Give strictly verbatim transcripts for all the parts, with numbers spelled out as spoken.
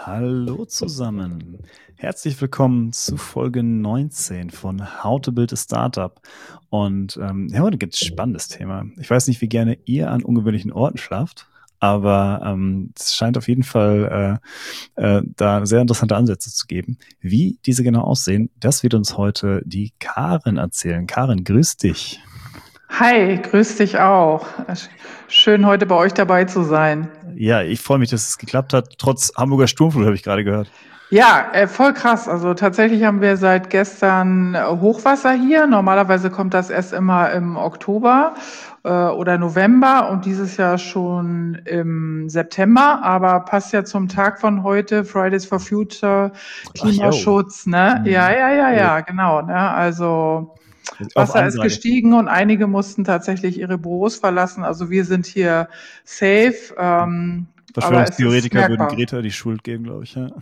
Hallo zusammen. Herzlich willkommen zu Folge neunzehn von How to Build a Startup. Und ähm, ja, heute gibt es ein spannendes Thema. Ich weiß nicht, wie gerne ihr an ungewöhnlichen Orten schlaft, aber ähm, es scheint auf jeden Fall äh, äh, da sehr interessante Ansätze zu geben. Wie diese genau aussehen, das wird uns heute die Karin erzählen. Karin, grüß dich. Hi, grüß dich auch. Schön, heute bei euch dabei zu sein. Ja, ich freue mich, dass es geklappt hat, trotz Hamburger Sturmflut, habe ich gerade gehört. Ja, äh, voll krass. Also tatsächlich haben wir seit gestern äh, Hochwasser hier. Normalerweise kommt das erst immer im Oktober äh, oder November und dieses Jahr schon im September. Aber passt ja zum Tag von heute, Fridays for Future, Ach jo. Klimaschutz, ne? Ja, Mhm. ja, ja, Sehr gut. ja, genau. Ne? Also Auf Wasser ist Ansage. gestiegen und einige mussten tatsächlich ihre Büros verlassen. Also wir sind hier safe, ähm, aber es ist Verschwörungstheoretiker würden merkbar. Greta die Schuld geben, glaube ich. Ja.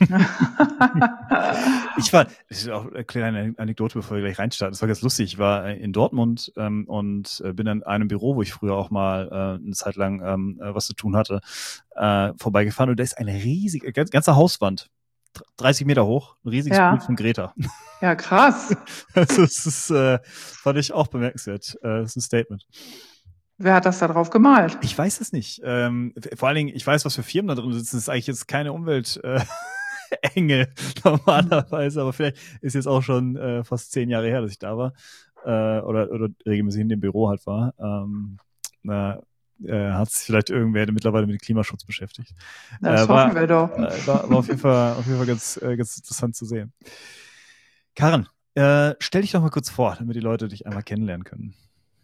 Ich war, das ist auch eine kleine Anekdote, bevor wir gleich reinstarten. Das war ganz lustig. Ich war in Dortmund ähm, und äh, bin in einem Büro, wo ich früher auch mal äh, eine Zeit lang ähm, äh, was zu tun hatte, äh, vorbeigefahren. Und da ist eine riesige, ganz, ganze Hauswand, dreißig Meter hoch, ein riesiges Bild von Ja, Greta. ja, krass. Also das ist, äh, fand ich auch bemerkenswert. Äh, das ist ein Statement. Wer hat das da drauf gemalt? Ich weiß es nicht. Ähm, vor allen Dingen, ich weiß, was für Firmen da drin sitzen. Das ist eigentlich jetzt keine Umwelt. Äh, Engel normalerweise, aber vielleicht ist jetzt auch schon äh, fast zehn Jahre her, dass ich da war äh, oder, oder regelmäßig in dem Büro halt war. Ähm, na, äh, hat sich vielleicht irgendwer mittlerweile mit Klimaschutz beschäftigt. Äh, Das hoffen war, wir doch. äh, war, war auf jeden Fall, auf jeden Fall ganz, äh, ganz interessant zu sehen. Karin, äh, stell dich doch mal kurz vor, damit die Leute dich einmal kennenlernen können.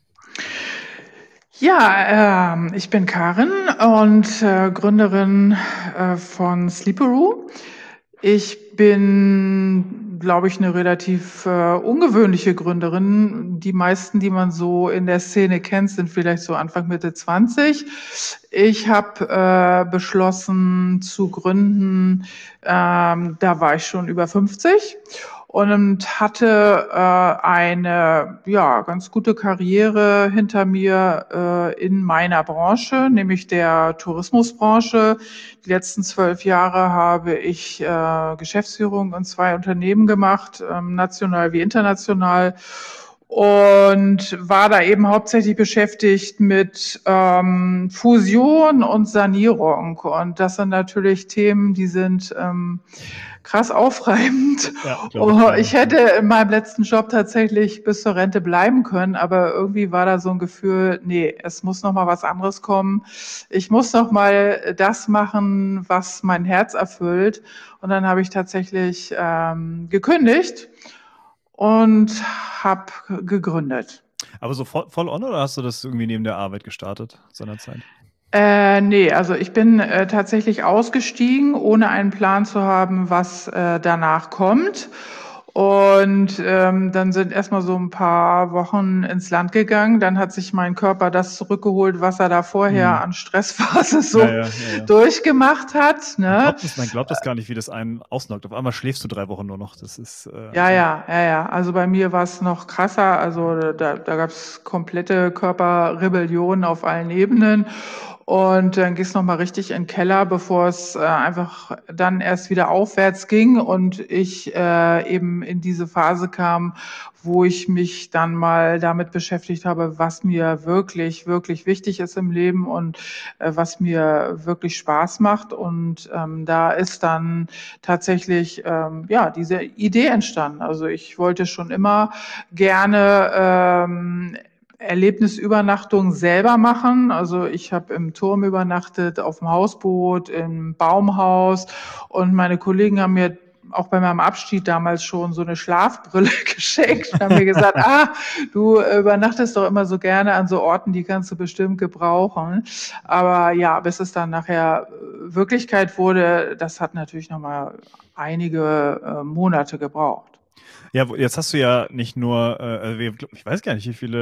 Ja, ähm, ich bin Karin und äh, Gründerin äh, von Sleeperoo. Ich bin, glaube ich, eine relativ äh, ungewöhnliche Gründerin. Die meisten, die man so in der Szene kennt, sind vielleicht so Anfang, Mitte zwanzig. Ich habe äh, beschlossen zu gründen, ähm, da war ich schon über fünfzig und hatte äh, eine ja ganz gute Karriere hinter mir äh, in meiner Branche, nämlich der Tourismusbranche. Die letzten zwölf Jahre habe ich äh, Geschäftsführung in zwei Unternehmen gemacht, ähm, national wie international. Und war da eben hauptsächlich beschäftigt mit ähm, Fusion und Sanierung. Und das sind natürlich Themen, die sind ähm, krass aufreibend. Ja, glaube ich Oh, gerne. ich hätte in meinem letzten Job tatsächlich bis zur Rente bleiben können, aber irgendwie war da so ein Gefühl, nee, es muss noch mal was anderes kommen. Ich muss noch mal das machen, was mein Herz erfüllt. Und dann habe ich tatsächlich ähm, gekündigt und habe gegründet. Aber so voll, voll on oder hast du das irgendwie neben der Arbeit gestartet seinerzeit? Äh, ne, also ich bin äh, tatsächlich ausgestiegen, ohne einen Plan zu haben, was äh, danach kommt. Und ähm, dann sind erstmal so ein paar Wochen ins Land gegangen. Dann hat sich mein Körper das zurückgeholt, was er da vorher Hm. an Stressphase Ja, so ja, ja, ja. durchgemacht hat. Man Ne? glaubt das, man glaubt das gar nicht, wie das einen ausnockt. Auf einmal schläfst du drei Wochen nur noch. Das ist, äh, Ja, ja, ja, ja. Also bei mir war es noch krasser. Also da, da gab es komplette Körperrebellion auf allen Ebenen. Und dann ging es nochmal richtig in den Keller, bevor es äh, einfach dann erst wieder aufwärts ging und ich äh, eben in diese Phase kam, wo ich mich dann mal damit beschäftigt habe, was mir wirklich, wirklich wichtig ist im Leben und äh, was mir wirklich Spaß macht. Und ähm, da ist dann tatsächlich ähm, ja diese Idee entstanden. Also ich wollte schon immer gerne ähm, Erlebnisübernachtung selber machen. Also ich habe im Turm übernachtet, auf dem Hausboot, im Baumhaus und meine Kollegen haben mir auch bei meinem Abschied damals schon so eine Schlafbrille geschenkt und haben mir gesagt, ah, du übernachtest doch immer so gerne an so Orten, die kannst du bestimmt gebrauchen. Aber ja, bis es dann nachher Wirklichkeit wurde, das hat natürlich nochmal einige äh, Monate gebraucht. Ja, wo- jetzt hast du ja nicht nur, äh, also wir- ich weiß gar nicht, wie viele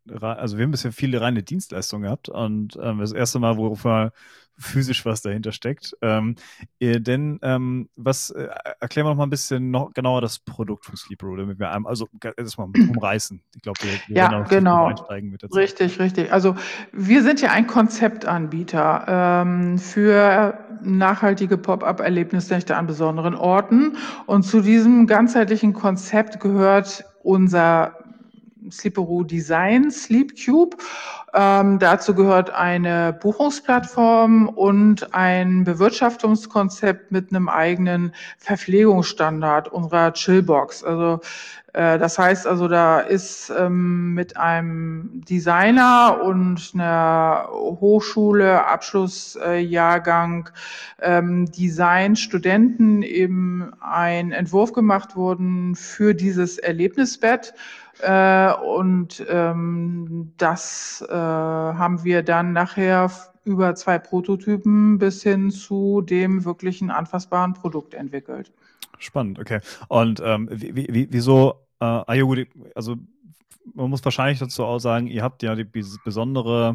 also wir haben bisher viele reine Dienstleistungen gehabt und ähm, das erste Mal, wo mal physisch was dahinter steckt. Ähm, äh, denn ähm, was, äh, erklären wir noch mal ein bisschen noch genauer das Produkt von Sleeperoo, damit wir einmal, also erstmal umreißen. Ich glaube, wir, wir werden Ja, auch tief drauf genau. einsteigen mit der Zeit. Richtig, richtig. Also wir sind ja ein Konzeptanbieter ähm, für nachhaltige Pop-up-Erlebnisnächte an besonderen Orten. Und zu diesem ganzheitlichen Konzept gehört unser Sleeperoo Design, Sleepcube. Ähm, dazu gehört eine Buchungsplattform und ein Bewirtschaftungskonzept mit einem eigenen Verpflegungsstandard unserer Chillbox. Also äh, das heißt also, da ist ähm, mit einem Designer und einer Hochschule, Abschlussjahrgang, ähm, Design-Studenten eben ein Entwurf gemacht worden für dieses Erlebnisbett. Äh, und ähm, das äh, haben wir dann nachher über zwei Prototypen bis hin zu dem wirklichen anfassbaren Produkt entwickelt. Spannend, okay. Und ähm, wie, wie, wieso, äh, ah, ja, gut, also man muss wahrscheinlich dazu auch sagen, ihr habt ja die besondere,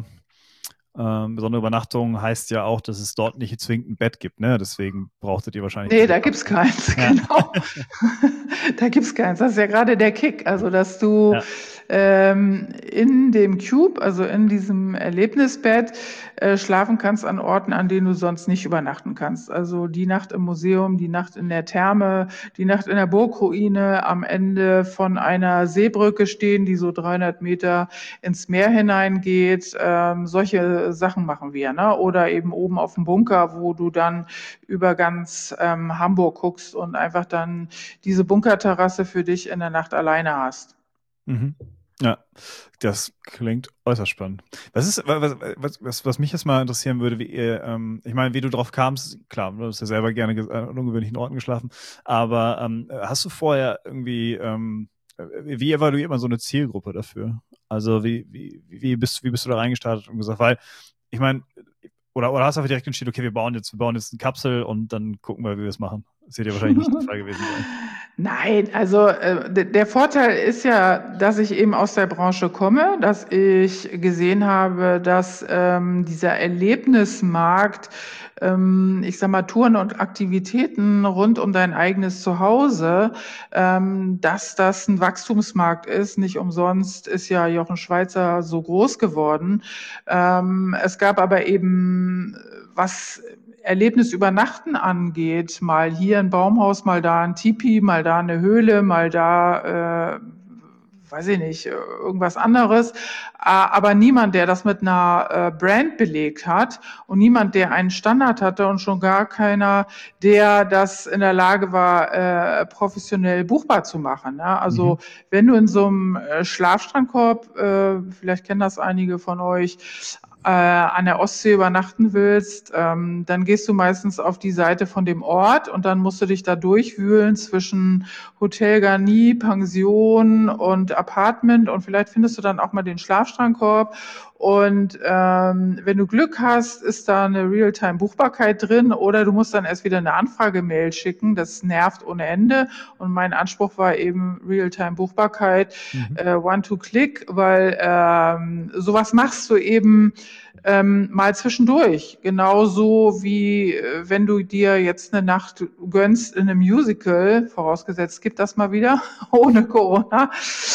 äh, besondere Übernachtung, heißt ja auch, dass es dort nicht zwingend ein Bett gibt, ne? Deswegen brauchtet ihr wahrscheinlich Nee, diese da gibt's Kapsel. keins, Ja. genau. Da gibt's keins. Das ist ja gerade der Kick. Also, dass du Ja. ähm, in dem Cube, also in diesem Erlebnisbett, äh, schlafen kannst an Orten, an denen du sonst nicht übernachten kannst. Also die Nacht im Museum, die Nacht in der Therme, die Nacht in der Burgruine, am Ende von einer Seebrücke stehen, die so dreihundert Meter ins Meer hineingeht. Ähm, solche Sachen machen wir, ne? Oder eben oben auf dem Bunker, wo du dann über ganz ähm, Hamburg guckst und einfach dann diese Bunkerterrasse für dich in der Nacht alleine hast. Mhm. Ja, das klingt äußerst spannend. Was ist, was, was, was, was mich jetzt mal interessieren würde, wie ihr, ähm, ich meine, wie du drauf kamst, klar, du hast ja selber gerne ge- äh, an ungewöhnlichen Orten geschlafen, aber ähm, hast du vorher irgendwie, ähm, äh, wie evaluiert man so eine Zielgruppe dafür? Also wie, wie, wie bist, wie bist du da reingestartet und gesagt, weil, ich meine, oder, oder hast du einfach direkt entschieden, okay, wir bauen jetzt, wir bauen jetzt eine Kapsel und dann gucken wir, wie wir es machen. Das wird ja wahrscheinlich nicht der Fall gewesen sein. Nein, also äh, d- der Vorteil ist ja, dass ich eben aus der Branche komme, dass ich gesehen habe, dass ähm, dieser Erlebnismarkt, ähm, ich sag mal, Touren und Aktivitäten rund um dein eigenes Zuhause, ähm, dass das ein Wachstumsmarkt ist. Nicht umsonst ist ja Jochen Schweizer so groß geworden. Ähm, es gab aber eben, was Erlebnis übernachten angeht, mal hier ein Baumhaus, mal da ein Tipi, mal da eine Höhle, mal da, äh, weiß ich nicht, irgendwas anderes. Aber niemand, der das mit einer äh, Brand belegt hat und niemand, der einen Standard hatte und schon gar keiner, der das in der Lage war, äh, professionell buchbar zu machen. Ne? Mhm. Also wenn du in so einem äh, Schlafstrandkorb, äh, vielleicht kennen das einige von euch, äh, an der Ostsee übernachten willst, ähm, dann gehst du meistens auf die Seite von dem Ort und dann musst du dich da durchwühlen zwischen Hotel Garni, Pension und Apartment und vielleicht findest du dann auch mal den Schlafstrandkorb. Und ähm, wenn du Glück hast, ist da eine Realtime-Buchbarkeit drin oder du musst dann erst wieder eine Anfragemail schicken. Das nervt ohne Ende. Und mein Anspruch war eben Realtime-Buchbarkeit, Mhm. äh, One-to-Click, weil ähm, sowas machst du eben ähm, mal zwischendurch. Genauso wie äh, wenn du dir jetzt eine Nacht gönnst in einem Musical, vorausgesetzt gibt das mal wieder, ohne Corona,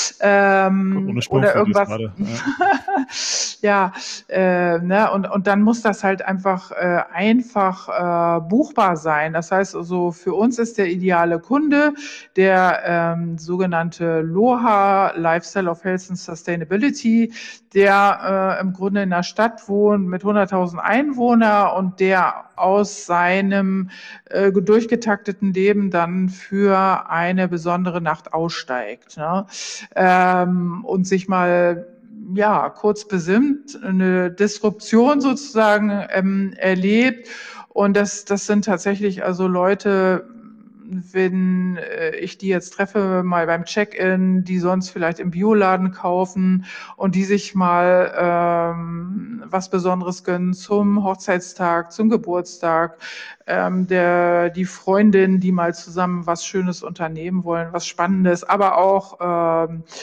Ohne ähm, oder Sprungfotos irgendwas. gerade. Ja. Ja, äh, ne, und, und dann muss das halt einfach äh, einfach äh, buchbar sein. Das heißt also, für uns ist der ideale Kunde der ähm, sogenannte LOHA, Lifestyle of Health and Sustainability, der äh, im Grunde in einer Stadt wohnt mit hunderttausend Einwohnern und der aus seinem äh, durchgetakteten Leben dann für eine besondere Nacht aussteigt, ne? Ähm, und sich mal ja kurz besinnt, eine Disruption sozusagen ähm, erlebt. Und das, das sind tatsächlich also Leute, wenn äh, ich die jetzt treffe, mal beim Check-in, die sonst vielleicht im Bioladen kaufen und die sich mal ähm, was Besonderes gönnen zum Hochzeitstag, zum Geburtstag, ähm, der die Freundin, die mal zusammen was Schönes unternehmen wollen, was Spannendes, aber auch ähm,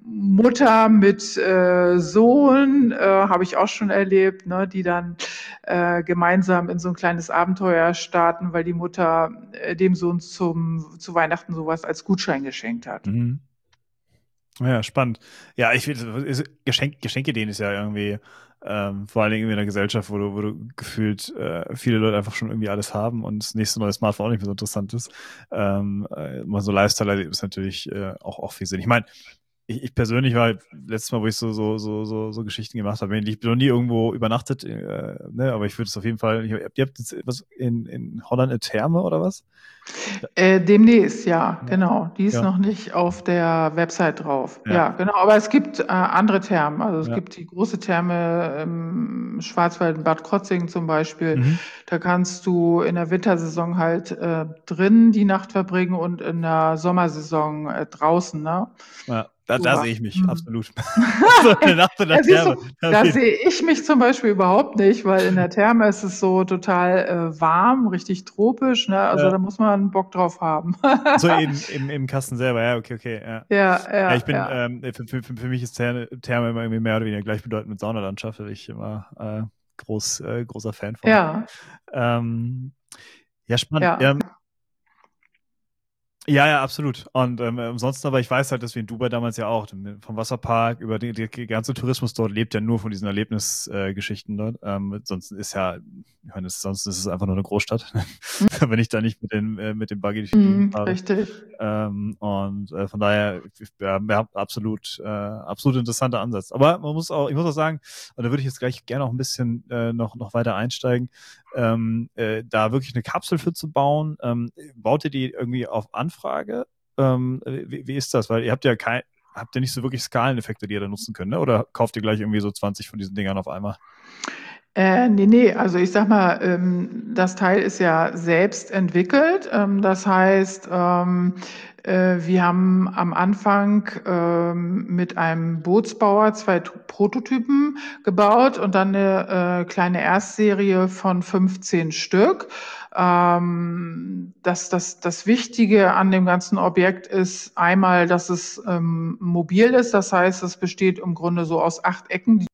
Mutter mit äh, Sohn, äh, habe ich auch schon erlebt, ne, die dann äh, gemeinsam in so ein kleines Abenteuer starten, weil die Mutter äh, dem Sohn zum, zu Weihnachten sowas als Gutschein geschenkt hat. Mhm. Ja, spannend. Ja, ich finde, Geschenk, Geschenke-Ideen ist ja irgendwie, ähm, vor allen Dingen in einer Gesellschaft, wo du, wo du gefühlt äh, viele Leute einfach schon irgendwie alles haben und das nächste neue Smartphone auch nicht mehr so interessant ist. Ähm, äh, mal so Lifestyle ist natürlich äh, auch, auch viel Sinn. Ich meine, ich, ich persönlich war letztes Mal, wo ich so, so, so, so, so Geschichten gemacht habe, ich bin noch nie irgendwo übernachtet, äh, ne, aber ich würde es auf jeden Fall, ich, ihr habt jetzt was in, in Holland eine Therme oder was? Äh, demnächst, ja, Ja, genau. Die ist ja, noch nicht auf der Website drauf. ja, Ja, genau. Aber es gibt äh, andere Thermen. Also es ja. gibt die große Therme im Schwarzwald in Bad Krotzingen zum Beispiel. Mhm. Da kannst du in der Wintersaison halt äh, drin die Nacht verbringen und in der Sommersaison äh, draußen, ne? Ja, da, da Sowas. sehe ich mich, Mhm. absolut. So eine Nacht in der Ja, siehst du, Therme. Da da bin- sehe ich mich zum Beispiel überhaupt nicht, weil in der Therme ist es so total äh, warm, richtig tropisch, ne? Also Ja. da muss man Bock drauf haben. So in, im, im Kasten selber, ja, okay, okay, ja. Ja, Ja, ich ja, bin, ja. ähm, für, für, für mich ist Therme, Therme immer irgendwie mehr oder weniger gleichbedeutend mit Saunalandschaft, da bin ich immer äh, groß, äh, großer Fan von. Ja, Ähm, ja, spannend. ja. Ja, ja, ja, absolut. Und ähm, ansonsten aber, ich weiß halt, dass wir in Dubai damals ja auch, vom Wasserpark über die, die ganze Tourismus dort lebt ja nur von diesen Erlebnisgeschichten äh, Geschichten dort. Ähm, sonst ist ja, ich meine, es- sonst ist es einfach nur eine Großstadt, wenn ich da nicht mit, den, äh, mit dem Buggy durch die Gegend Mhm, fahre. richtig. Ähm, und äh, von daher, ja, ja, absolut, äh, absolut interessanter Ansatz. Aber man muss auch, ich muss auch sagen, und da würde ich jetzt gleich gerne auch ein bisschen äh, noch, noch weiter einsteigen, ähm, äh, da wirklich eine Kapsel für zu bauen. Ähm, baut ihr die irgendwie auf Anfrage? Ähm, wie, wie ist das? Weil ihr habt ja kein, habt ihr nicht so wirklich Skaleneffekte, die ihr da nutzen könnt, ne? Oder kauft ihr gleich irgendwie so zwanzig von diesen Dingern auf einmal? Äh, ne, ne, also ich sage mal, ähm, das Teil ist ja selbst entwickelt. Ähm, das heißt, ähm, äh, wir haben am Anfang ähm, mit einem Bootsbauer zwei Tu Prototypen gebaut und dann eine äh, kleine Erstserie von fünfzehn Stück. Ähm, das, das, das Wichtige an dem ganzen Objekt ist einmal, dass es ähm, mobil ist. Das heißt, es besteht im Grunde so aus acht Ecken, die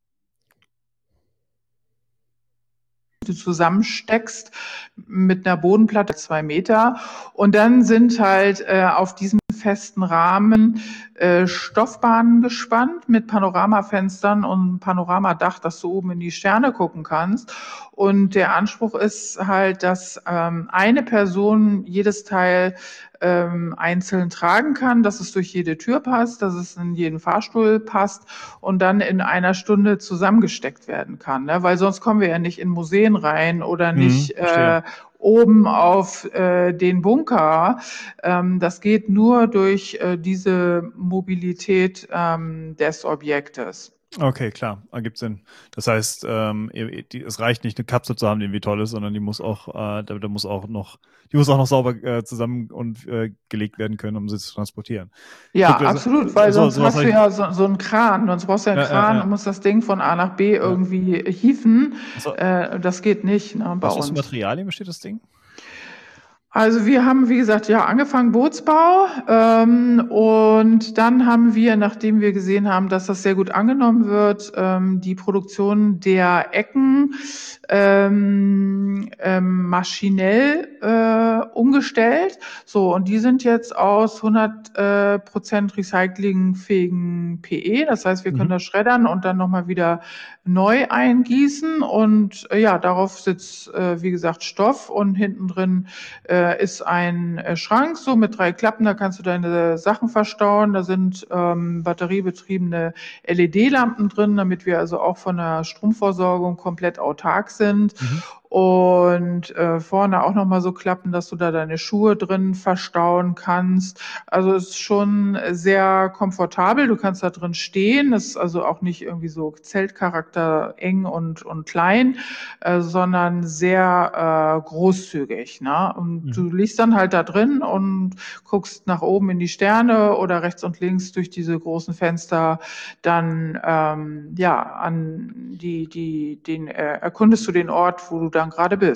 du zusammensteckst mit einer Bodenplatte zwei Meter. Und dann sind halt äh, auf diesem festen Rahmen äh, Stoffbahnen gespannt mit Panoramafenstern und Panoramadach, dass du oben in die Sterne gucken kannst. Und der Anspruch ist halt, dass ähm, eine Person jedes Teil ähm, einzeln tragen kann, dass es durch jede Tür passt, dass es in jeden Fahrstuhl passt und dann in einer Stunde zusammengesteckt werden kann. Ne? Weil sonst kommen wir ja nicht in Museen rein oder Mhm, nicht verstehe. äh, oben auf äh, den Bunker. Ähm, das geht nur durch äh, diese Mobilität ähm, des Objektes. Okay, klar, ergibt Sinn. Das heißt, ähm, ihr- die, es reicht nicht, eine Kapsel zu haben, die irgendwie toll ist, sondern die muss auch, äh, da, da muss auch noch, die muss auch noch sauber äh, zusammen und äh, gelegt werden können, um sie zu transportieren. Ich Ja, gucke, so, absolut, weil so, sonst sowas hast habe du ich. ja so, so einen Kran, sonst brauchst du ja einen Ja, ja, Kran ja, und musst das Ding von A nach B ja. irgendwie hieven. So, Äh, das geht nicht, ne, bei aus was für uns. Materialien besteht das Ding? Also wir haben, wie gesagt, ja angefangen Bootsbau ähm, und dann haben wir, nachdem wir gesehen haben, dass das sehr gut angenommen wird, ähm, die Produktion der Ecken ähm, ähm, maschinell äh, umgestellt. So, und die sind jetzt aus hundert äh, Prozent recyclingfähigen P E. Das heißt, wir können Mhm. das schreddern und dann nochmal wieder neu eingießen. Und äh, ja, darauf sitzt, äh, wie gesagt, Stoff und hinten drin äh, ist ein äh, Schrank so mit drei Klappen. Da kannst du deine Sachen verstauen. Da sind ähm, batteriebetriebene L E D-Lampen drin, damit wir also auch von der Stromversorgung komplett autark sind. Mhm. Und äh, vorne auch nochmal so Klappen, dass du da deine Schuhe drin verstauen kannst. Also es ist schon sehr komfortabel. Du kannst da drin stehen. Es ist also auch nicht irgendwie so Zeltcharakter eng und, und klein, äh, sondern sehr äh, großzügig. Ne? Und Mhm. du liegst dann halt da drin und guckst nach oben in die Sterne oder rechts und links durch diese großen Fenster dann ähm, ja an die die den äh, erkundest du den Ort, wo du dann gerade bist.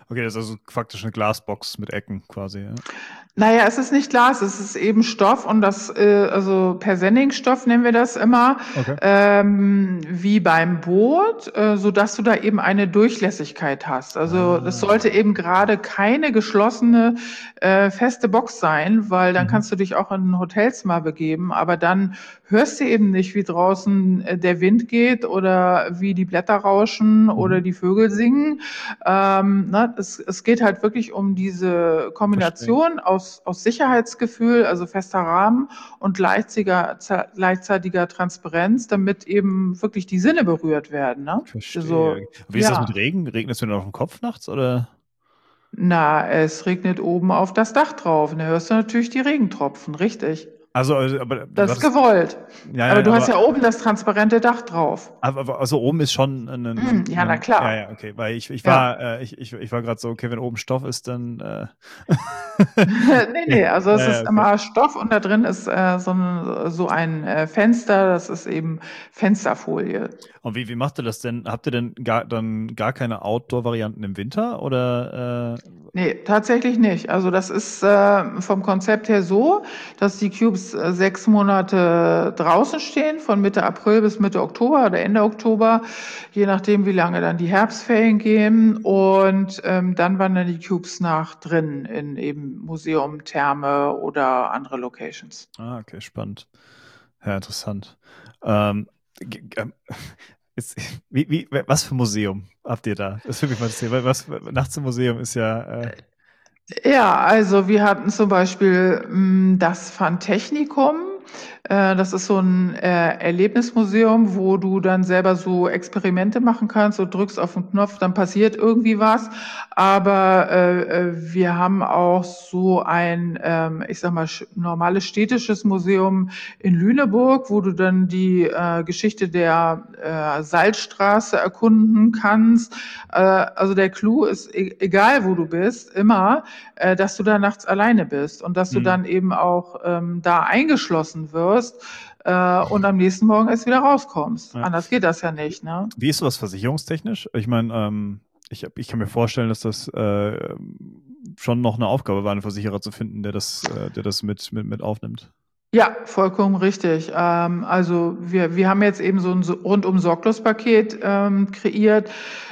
Okay, das ist also faktisch eine Glasbox mit Ecken quasi, ja. Naja, es ist nicht Glas, es ist eben Stoff und das, äh, also Persenningsstoff nennen wir das immer, Okay. ähm, wie beim Boot, äh, sodass du da eben eine Durchlässigkeit hast. Also das sollte Ah. eben gerade keine geschlossene, äh, feste Box sein, weil dann Mhm. kannst du dich auch in Hotels mal begeben, aber dann hörst du eben nicht, wie draußen äh, der Wind geht oder wie die Blätter rauschen oder Mhm. die Vögel singen. Ähm, ne, es, es geht halt wirklich um diese Verstehe. Kombination aus, aus Sicherheitsgefühl, also fester Rahmen und gleichzeitiger, gleichzeitiger Transparenz, damit eben wirklich die Sinne berührt werden. Ne? Also, Verstehe. Wie ist das mit ja, Regen? Regnet es denn auf dem Kopf nachts oder? na, es regnet oben auf das Dach drauf. Und da hörst du natürlich die Regentropfen, richtig. Also, also aber du Das ist hattest, gewollt. ja, Aber ja, du hast aber, ja oben das transparente Dach drauf. aber aber- also oben ist schon ein, ein, Hm, ein, ja, na ein ja, klar. ja, okay, weil ich, ich Ja. war, äh, ich, ich, ich war gerade so, okay, wenn oben Stoff ist, dann, äh, Ne, okay. ne, also Ja, es ja, ist okay. immer Stoff und da drin ist, äh, so 'n so ein, äh, Fenster, das ist eben Fensterfolie. Und wie, wie macht ihr das denn? Habt ihr denn gar, dann gar keine Outdoor-Varianten im Winter oder, äh, Ne, tatsächlich nicht. Also, das ist, äh, vom Konzept her so, dass die Cubes, äh, sechs Monate draußen stehen, von Mitte April bis Mitte Oktober oder Ende Oktober, je nachdem, wie lange dann die Herbstferien gehen. Und, ähm, dann wandern die Cubes nach drinnen in eben Museum, Therme oder andere Locations. ah, okay, spannend. Ja, interessant. Ähm, g- g- ähm, ist, wie, wie, was für ein Museum habt ihr da? Das würde mich mal interessieren, weil was nachts im Museum ist ja, äh, Ja, also wir hatten zum Beispiel hm, das Fantechnikum. Äh, das ist so ein äh, Erlebnismuseum, wo du dann selber so Experimente machen kannst. Du drückst auf den Knopf, dann passiert irgendwie was. Aber äh, äh, wir haben auch so ein, ähm, ich sag mal, sch- normales städtisches Museum in Lüneburg, wo du dann die äh, Geschichte der äh, Salzstraße erkunden kannst. Äh, also der Clou ist, e egal wo du bist, immer, äh, dass du da nachts alleine bist und dass du hm. dann eben auch ähm, da eingeschlossen wirst äh, und am nächsten Morgen erst wieder rauskommst. Ja. Anders geht das ja nicht, ne? Wie ist sowas versicherungstechnisch? Ich meine, ähm, ich, hab- ich kann mir vorstellen, dass das äh, schon noch eine Aufgabe war, einen Versicherer zu finden, der das, äh, der das mit, mit, mit aufnimmt. Ja, vollkommen richtig. Ähm, also wir, wir haben jetzt eben so ein so- rundum sorglos Paket ähm, kreiert.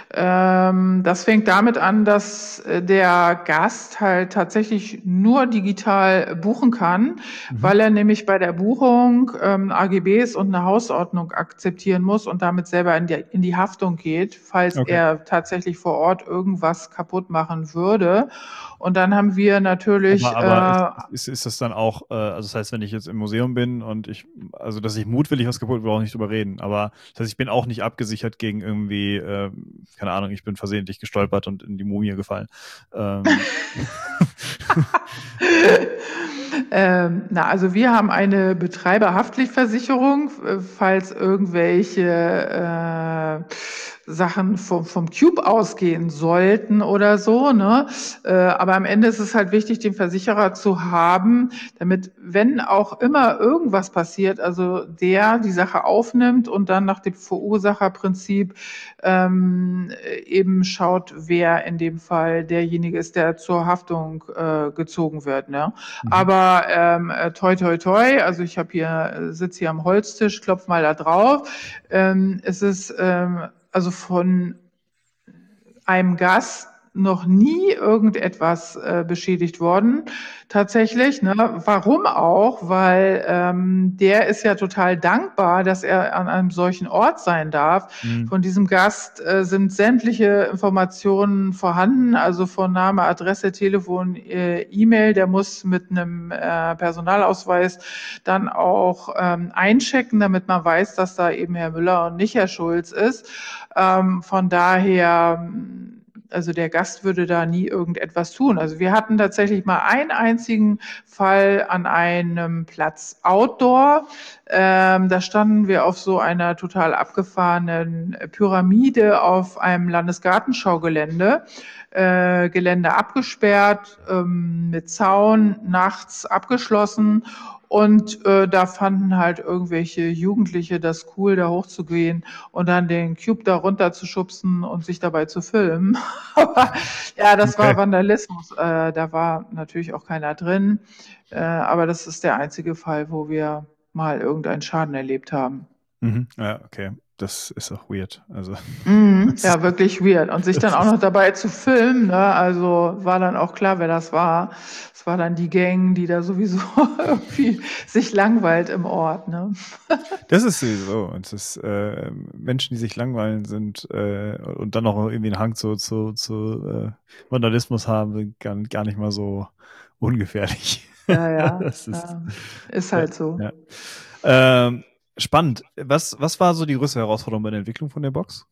Ähm, das fängt damit an, dass äh, der Gast halt tatsächlich nur digital buchen kann, Mhm. weil er nämlich bei der Buchung ähm, A G Bs und eine Hausordnung akzeptieren muss und damit selber in die, in die Haftung geht, falls Okay. er tatsächlich vor Ort irgendwas kaputt machen würde. Und dann haben wir Aber, natürlich aber ist, äh, ist, ist das dann auch, äh, also das heißt, wenn ich jetzt im Museum bin und ich, also dass ich mutwillig was kaputt, brauche ich nicht drüber reden. Aber das heißt, ich bin auch nicht abgesichert gegen irgendwie, äh, keine Ahnung, ich bin versehentlich gestolpert und in die Mumie gefallen. Ähm. Ähm, na, also wir haben eine Betreiberhaftpflichtversicherung, äh, falls irgendwelche äh, Sachen vom, vom Cube ausgehen sollten oder so, ne? Äh, aber am Ende ist es halt wichtig, den Versicherer zu haben, damit, wenn auch immer irgendwas passiert, also der die Sache aufnimmt und dann nach dem Verursacherprinzip ähm, eben schaut, wer in dem Fall derjenige ist, der zur Haftung äh, gezogen wird, ne? Mhm. Aber ähm, äh, toi toi toi, also ich habe hier äh, sitze hier am Holztisch, klopf mal da drauf. Ähm, es ist ähm, also von einem Gast noch nie irgendetwas äh, beschädigt worden, tatsächlich. Ne? Warum auch? Weil ähm, der ist ja total dankbar, dass er an einem solchen Ort sein darf. Mhm. Von diesem Gast äh, sind sämtliche Informationen vorhanden, also von Name, Adresse, Telefon, äh, E-Mail. Der muss mit einem äh, Personalausweis dann auch ähm, einchecken, damit man weiß, dass da eben Herr Müller und nicht Herr Schulz ist. Ähm, von daher, also der Gast würde da nie irgendetwas tun. Also wir hatten tatsächlich mal einen einzigen Fall an einem Platz Outdoor. Ähm, da standen wir auf so einer total abgefahrenen Pyramide auf einem Landesgartenschaugelände. Äh, Gelände abgesperrt, ähm, mit Zaun, nachts abgeschlossen. Und äh, da fanden halt irgendwelche Jugendliche das cool, da hochzugehen und dann den Cube da runter zu schubsen und sich dabei zu filmen. Aber ja, das war Okay. Vandalismus. Äh, da war natürlich auch keiner drin. Äh, aber das ist der einzige Fall, wo wir mal irgendeinen Schaden erlebt haben. Mhm. Ja, okay. Das ist auch weird. Also, Mhm. das ist, Ja, wirklich weird. Und sich dann das auch ist, noch dabei zu filmen, ne? Also war dann auch klar, wer das war. Es war dann die Gang, die da sowieso irgendwie sich langweilt im Ort, ne? das ist sowieso. Und das, äh, Menschen, die sich langweilen sind äh, und dann noch irgendwie einen Hang zu, zu, zu äh, Vandalismus haben, sind gar, gar nicht mal so ungefährlich. Ja, ja, Das ist, ja. Ist ja, halt so. ja. Ähm, spannend. Was, was war so die größte Herausforderung bei der Entwicklung von der Box?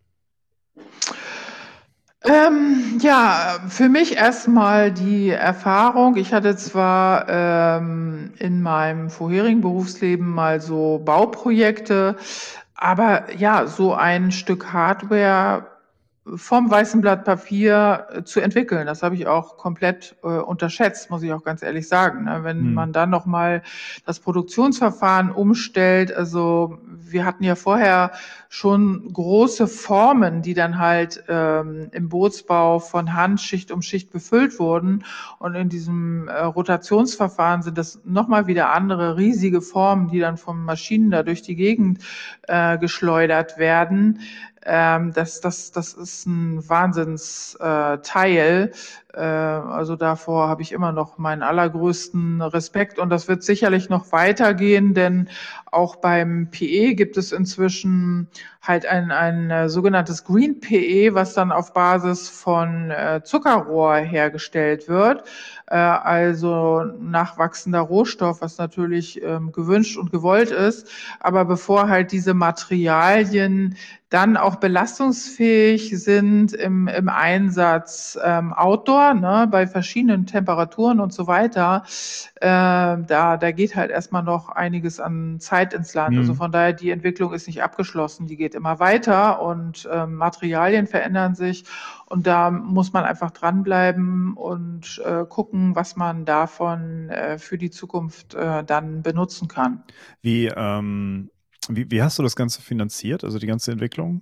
Ähm, ja, für mich erstmal die Erfahrung. Ich hatte zwar ähm, in meinem vorherigen Berufsleben mal so Bauprojekte, aber ja, so ein Stück Hardware vom weißen Blatt Papier äh, zu entwickeln, das habe ich auch komplett äh, unterschätzt, muss ich auch ganz ehrlich sagen. Ne? Wenn Hm. man dann noch mal das Produktionsverfahren umstellt, also wir hatten ja vorher schon große Formen, die dann halt ähm, im Bootsbau von Hand Schicht um Schicht befüllt wurden. Und in diesem äh, Rotationsverfahren sind das nochmal wieder andere riesige Formen, die dann von Maschinen da durch die Gegend äh, geschleudert werden. Ähm, das, das, das ist ein Wahnsinnsteil. Äh, Teil. äh, also davor habe ich immer noch meinen allergrößten Respekt und das wird sicherlich noch weitergehen, denn auch beim P E gibt es inzwischen halt ein, ein äh, sogenanntes Green P E, was dann auf Basis von äh, Zuckerrohr hergestellt wird. Äh, also nachwachsender Rohstoff, was natürlich ähm, gewünscht und gewollt ist. Aber bevor halt diese Materialien dann auch belastungsfähig sind im, im Einsatz ähm, Outdoor, ne, bei verschiedenen Temperaturen und so weiter, äh, da, da geht halt erstmal noch einiges an Zeit ins Land. Also Hm. von daher, die Entwicklung ist nicht abgeschlossen, die geht immer weiter und ähm, Materialien verändern sich und da muss man einfach dranbleiben und äh, gucken, was man davon äh, für die Zukunft äh, dann benutzen kann. Wie, ähm, wie, wie hast du das Ganze finanziert, also die ganze Entwicklung?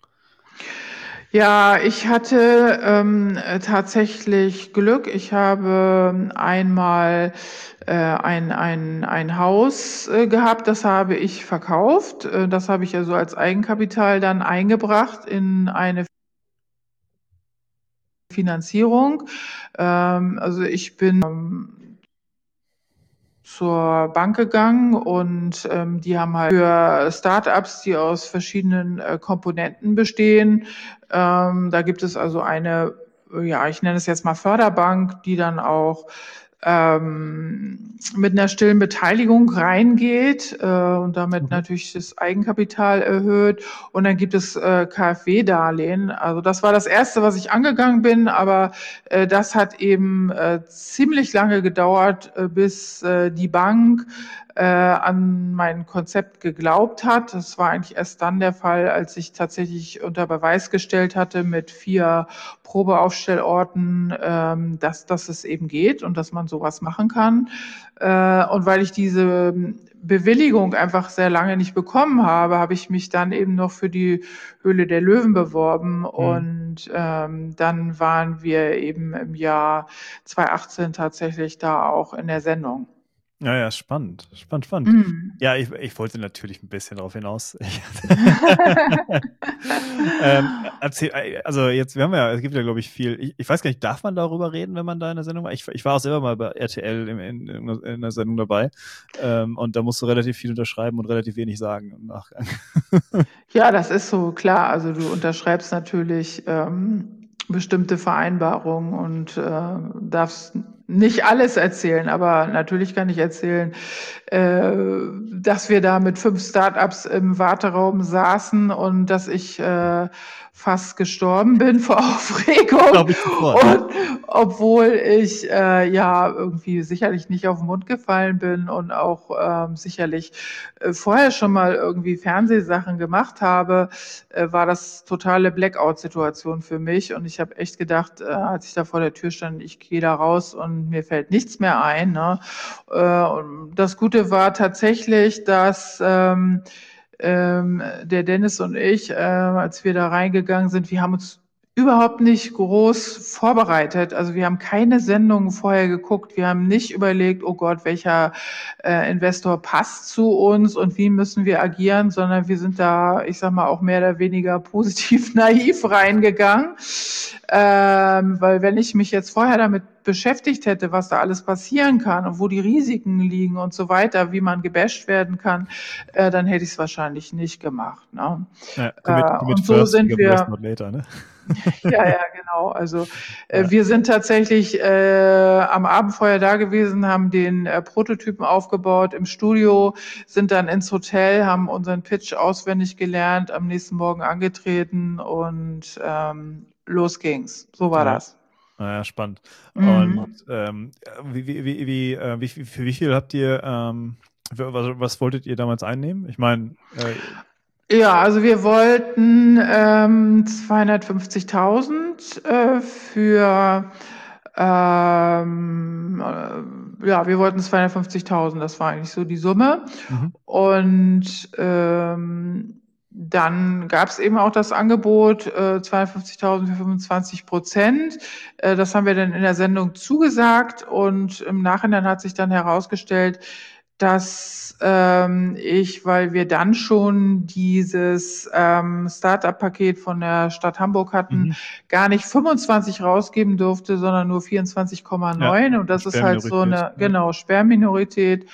Ja, ich hatte ähm, äh, tatsächlich Glück. Ich habe einmal äh, ein, ein, ein Haus äh, gehabt, das habe ich verkauft. Äh, das habe ich also als Eigenkapital dann eingebracht in eine Finanzierung. Ähm, also ich bin ähm, zur Bank gegangen und ähm, die haben halt für Startups, die aus verschiedenen äh, Komponenten bestehen, ähm, da gibt es also eine, äh, ja, ich nenne es jetzt mal Förderbank, die dann auch ähm, mit einer stillen Beteiligung reingeht äh, und damit Mhm. natürlich das Eigenkapital erhöht. Und dann gibt es äh, KfW-Darlehen. Also das war das Erste, was ich angegangen bin, aber äh, das hat eben äh, ziemlich lange gedauert, äh, bis äh, die Bank äh, an mein Konzept geglaubt hat. Das war eigentlich erst dann der Fall, als ich tatsächlich unter Beweis gestellt hatte mit vier Probeaufstellorten, ähm, dass, dass es eben geht und dass man sowas machen kann. Äh, und weil ich diese Bewilligung einfach sehr lange nicht bekommen habe, habe ich mich dann eben noch für die Höhle der Löwen beworben Hm. und ähm, dann waren wir eben im Jahr zwanzig achtzehn tatsächlich da auch in der Sendung. Ja, ja, spannend, spannend, spannend. Mhm. Ja, ich, ich wollte natürlich ein bisschen darauf hinaus. Ich, ähm, erzähl, äh, also jetzt, wir haben ja, es gibt ja, glaube ich, viel. Ich, ich weiß gar nicht, darf man darüber reden, wenn man da in der Sendung war? Ich, ich war auch selber mal bei R T L in, in, in der Sendung dabei. Ähm, und da musst du relativ viel unterschreiben und relativ wenig sagen im Nachgang. Ja, das ist so, klar. Also du unterschreibst natürlich ähm, bestimmte Vereinbarungen und äh, darfst nicht alles erzählen, aber natürlich kann ich erzählen, äh, dass wir da mit fünf Startups im Warteraum saßen und dass ich äh, fast gestorben bin vor Aufregung. Glaube ich sofort, ja. Und obwohl ich äh, ja irgendwie sicherlich nicht auf den Mund gefallen bin und auch ähm, sicherlich äh, vorher schon mal irgendwie Fernsehsachen gemacht habe, äh, war das totale Blackout-Situation für mich. Und ich habe echt gedacht, äh, als ich da vor der Tür stand, ich gehe da raus und mir fällt nichts mehr ein. Ne? Äh, und das Gute war tatsächlich, dass ähm, ähm, der Dennis und ich, äh, als wir da reingegangen sind, wir haben uns überhaupt nicht groß vorbereitet. Also wir haben keine Sendungen vorher geguckt. Wir haben nicht überlegt, oh Gott, welcher äh, Investor passt zu uns und wie müssen wir agieren, sondern wir sind da, ich sag mal, auch mehr oder weniger positiv naiv reingegangen. Ähm, weil wenn ich mich jetzt vorher damit beschäftigt hätte, was da alles passieren kann und wo die Risiken liegen und so weiter, wie man gebasht werden kann, äh, dann hätte ich es wahrscheinlich nicht gemacht. Ne? Ja, commit, Äh, commit und so first, sind forget the rest, wir, not later, ne? ja, ja, genau. Also äh, Ja. wir sind tatsächlich äh, am Abend vorher da gewesen, haben den äh, Prototypen aufgebaut im Studio, sind dann ins Hotel, haben unseren Pitch auswendig gelernt, am nächsten Morgen angetreten und ähm, los ging's. So war Ja. das. Naja, spannend. Und Mhm. ähm, wie, wie, wie, wie, äh, wie, für wie viel habt ihr, ähm, für, was, was wolltet ihr damals einnehmen? Ich meine, äh, Ja, also wir wollten ähm, zweihundertfünfzigtausend äh, für ähm, äh, ja, wir wollten zweihundertfünfzigtausend, das war eigentlich so die Summe. mhm. Und ähm, dann gab es eben auch das Angebot, äh, zweihundertfünfzigtausend für fünfundzwanzig Prozent. Äh, das haben wir dann in der Sendung zugesagt und im Nachhinein hat sich dann herausgestellt, dass ähm, ich, weil wir dann schon dieses ähm, Startup-Paket von der Stadt Hamburg hatten, Mhm. gar nicht fünfundzwanzig rausgeben durfte, sondern nur vierundzwanzig Komma Ja, neun. Und das ist halt so Sperrminorität. eine, Ja. genau, Sperrminorität.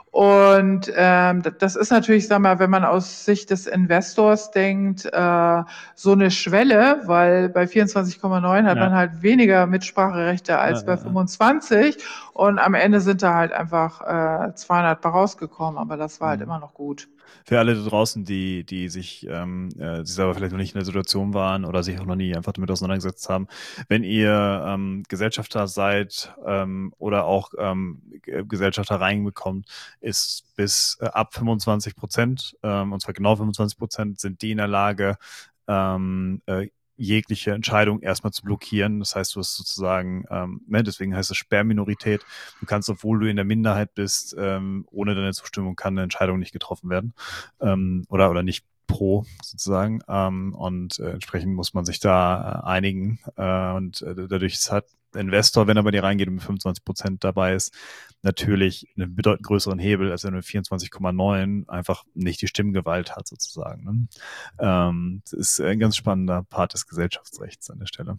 Und ähm, das ist natürlich, sag mal, wenn man aus Sicht des Investors denkt, äh, so eine Schwelle, weil bei vierundzwanzig Komma neun hat Ja. man halt weniger Mitspracherechte Ja, als bei ja, ja. fünfundzwanzig und am Ende sind da halt einfach äh, zweihundert bei rausgekommen, aber das war halt Mhm. immer noch gut. Für alle da draußen, die, die sich, ähm, äh, die selber vielleicht noch nicht in der Situation waren oder sich auch noch nie einfach damit auseinandergesetzt haben, wenn ihr ähm, Gesellschafter seid ähm, oder auch ähm, Gesellschafter reinbekommt, ist bis äh, ab fünfundzwanzig Prozent, ähm, und zwar genau fünfundzwanzig Prozent, sind die in der Lage, ähm, äh, jegliche Entscheidung erstmal zu blockieren. Das heißt, du hast sozusagen, ähm, ne, deswegen heißt es Sperrminorität. Du kannst, obwohl du in der Minderheit bist, ähm, ohne deine Zustimmung kann eine Entscheidung nicht getroffen werden, ähm, oder, oder nicht pro sozusagen. Ähm, und äh, entsprechend muss man sich da äh, einigen. Äh, und äh, dadurch ist halt der Investor, wenn er bei dir reingeht und mit fünfundzwanzig Prozent dabei ist, natürlich einen bedeutend größeren Hebel, als wenn er mit vierundzwanzig Komma neun einfach nicht die Stimmgewalt hat sozusagen. Ne? Ähm, das ist ein ganz spannender Part des Gesellschaftsrechts an der Stelle.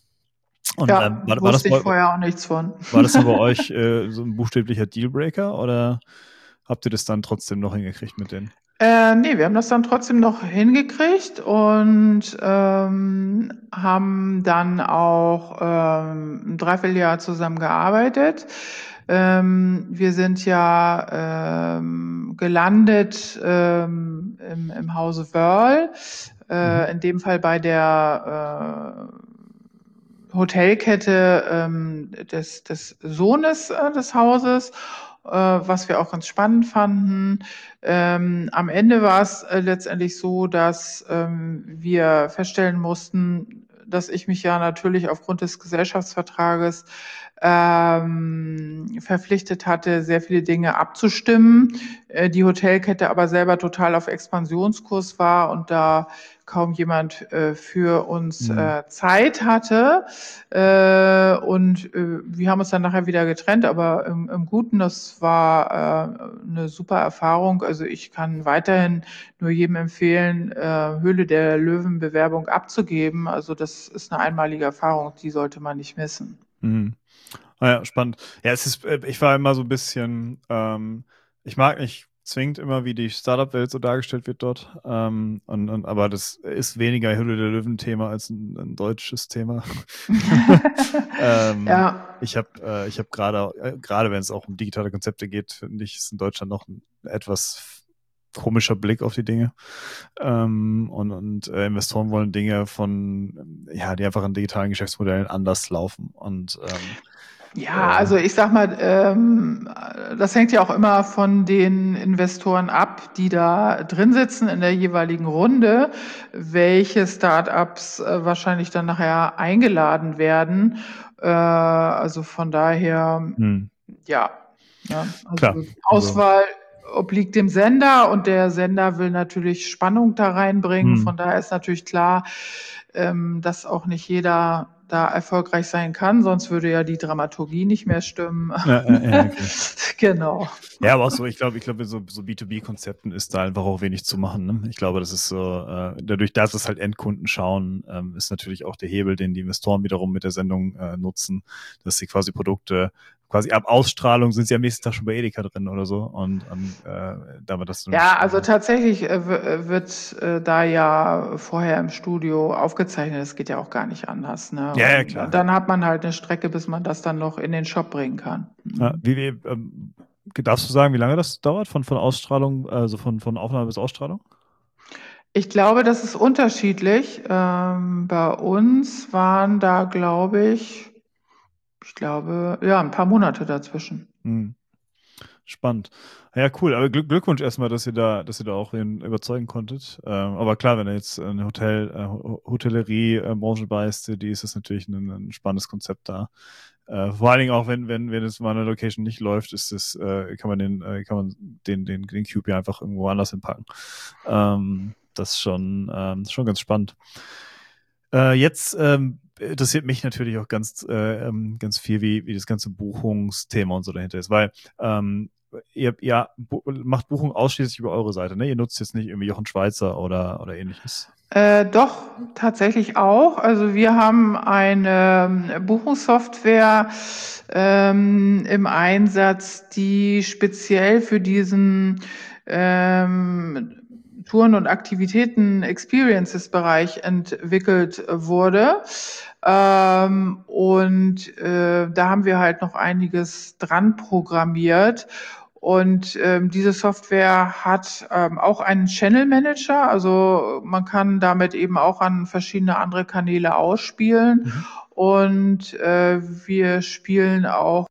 Und ähm, Ja, war, war, das wusste ich bei, vorher auch nichts von. war das dann bei euch äh, so ein buchstäblicher Dealbreaker oder habt ihr das dann trotzdem noch hingekriegt mit denen? Äh, ne, wir haben das dann trotzdem noch hingekriegt und ähm, haben dann auch ähm, ein Dreivierteljahr zusammen gearbeitet. Ähm, wir sind ja ähm, gelandet ähm, im, im Hause Wörl, Mhm. äh, in dem Fall bei der äh, Hotelkette ähm, des, des Sohnes äh, des Hauses, äh, was wir auch ganz spannend fanden. Ähm, am Ende war es äh, letztendlich so, dass ähm, wir feststellen mussten, dass ich mich ja natürlich aufgrund des Gesellschaftsvertrages ähm, verpflichtet hatte, sehr viele Dinge abzustimmen. Äh, die Hotelkette aber selber total auf Expansionskurs war und da kaum jemand äh, für uns Mhm. äh, Zeit hatte. Äh, und äh, wir haben uns dann nachher wieder getrennt, aber im, im Guten, das war äh, eine super Erfahrung. Also ich kann weiterhin nur jedem empfehlen, äh, Höhle der Löwen Bewerbung abzugeben. Also das ist eine einmalige Erfahrung, die sollte man nicht missen. Mhm. Ah ja, spannend. Ja, es ist, äh, ich war immer so ein bisschen, ähm, ich mag nicht zwingt immer, wie die Startup-Welt so dargestellt wird dort. Ähm, und, und, aber das ist weniger Höhle der Löwen-Thema als ein, ein deutsches Thema. ähm, Ja. ich habe äh, ich habe gerade, äh, gerade wenn es auch um digitale Konzepte geht, finde ich, ist in Deutschland noch ein etwas komischer Blick auf die Dinge. Ähm, und und äh, Investoren wollen Dinge von, ja, die einfach in digitalen Geschäftsmodellen anders laufen. Und ähm, Ja, äh, also ich sag mal, ähm, das hängt ja auch immer von den Investoren ab, die da drin sitzen in der jeweiligen Runde, welche Startups äh, wahrscheinlich dann nachher eingeladen werden. Äh, also von daher, hm, ja, ne? klar, Also die also Auswahl obliegt dem Sender und der Sender will natürlich Spannung da reinbringen. hm, Von daher ist natürlich klar, ähm, dass auch nicht jeder da erfolgreich sein kann, sonst würde ja die Dramaturgie nicht mehr stimmen. ja, ja, ja, okay. Genau. Ja, aber auch so, ich glaube, ich glaube, so, so B zwei B-Konzepten ist da einfach auch wenig zu machen. Ne? Ich glaube, das ist so, äh, dadurch, dass es halt Endkunden schauen, ähm, ist natürlich auch der Hebel, den die Investoren wiederum mit der Sendung äh, nutzen, dass sie quasi Produkte, quasi ab Ausstrahlung sind sie am nächsten Tag schon bei Edeka drin oder so. Und, und äh, da wir das so Ja, nicht. also Äh, tatsächlich äh, w- äh, wird äh, da ja vorher im Studio aufgezeichnet. Das geht ja auch gar nicht anders, ne? ja, ja, Und klar. dann hat man halt eine Strecke, bis man das dann noch in den Shop bringen kann. Ja, Mhm. wie, wie, ähm, darfst du sagen, wie lange das dauert von, von Ausstrahlung, also von, von Aufnahme bis Ausstrahlung? Ich glaube, das ist unterschiedlich. Ähm, bei uns waren da, glaube ich, ich glaube, ja, ein paar Monate dazwischen. Hm. Spannend. Ja, cool. Aber Glück, Glückwunsch erstmal, dass ihr da, dass ihr da auch wen überzeugen konntet. Ähm, aber klar, wenn du jetzt eine Hotel, äh, Hotellerie-Branche beißt, die ist das natürlich ein, ein spannendes Konzept da. Äh, vor allen Dingen auch, wenn, wenn, wenn es mal eine Location nicht läuft, ist es, äh, kann man den, äh, kann man den, den, den Cube ja einfach irgendwo anders hinpacken. Ähm, das ist schon, ähm, schon ganz spannend. Äh, jetzt ähm, interessiert mich natürlich auch ganz, äh, ähm, ganz viel, wie, wie das ganze Buchungsthema und so dahinter ist, weil ähm, ihr, ihr bu macht Buchung ausschließlich über eure Seite, ne? Ihr nutzt jetzt nicht irgendwie Jochen Schweizer oder, oder ähnliches. Äh, doch, tatsächlich auch. Also wir haben eine ähm, Buchungssoftware ähm, im Einsatz, die speziell für diesen ähm, Touren- und Aktivitäten-Experiences-Bereich entwickelt wurde. Ähm, und äh, da haben wir halt noch einiges dran programmiert. Und ähm, diese Software hat ähm, auch einen Channel Manager, also man kann damit eben auch an verschiedene andere Kanäle ausspielen. Mhm. Und äh, wir spielen auch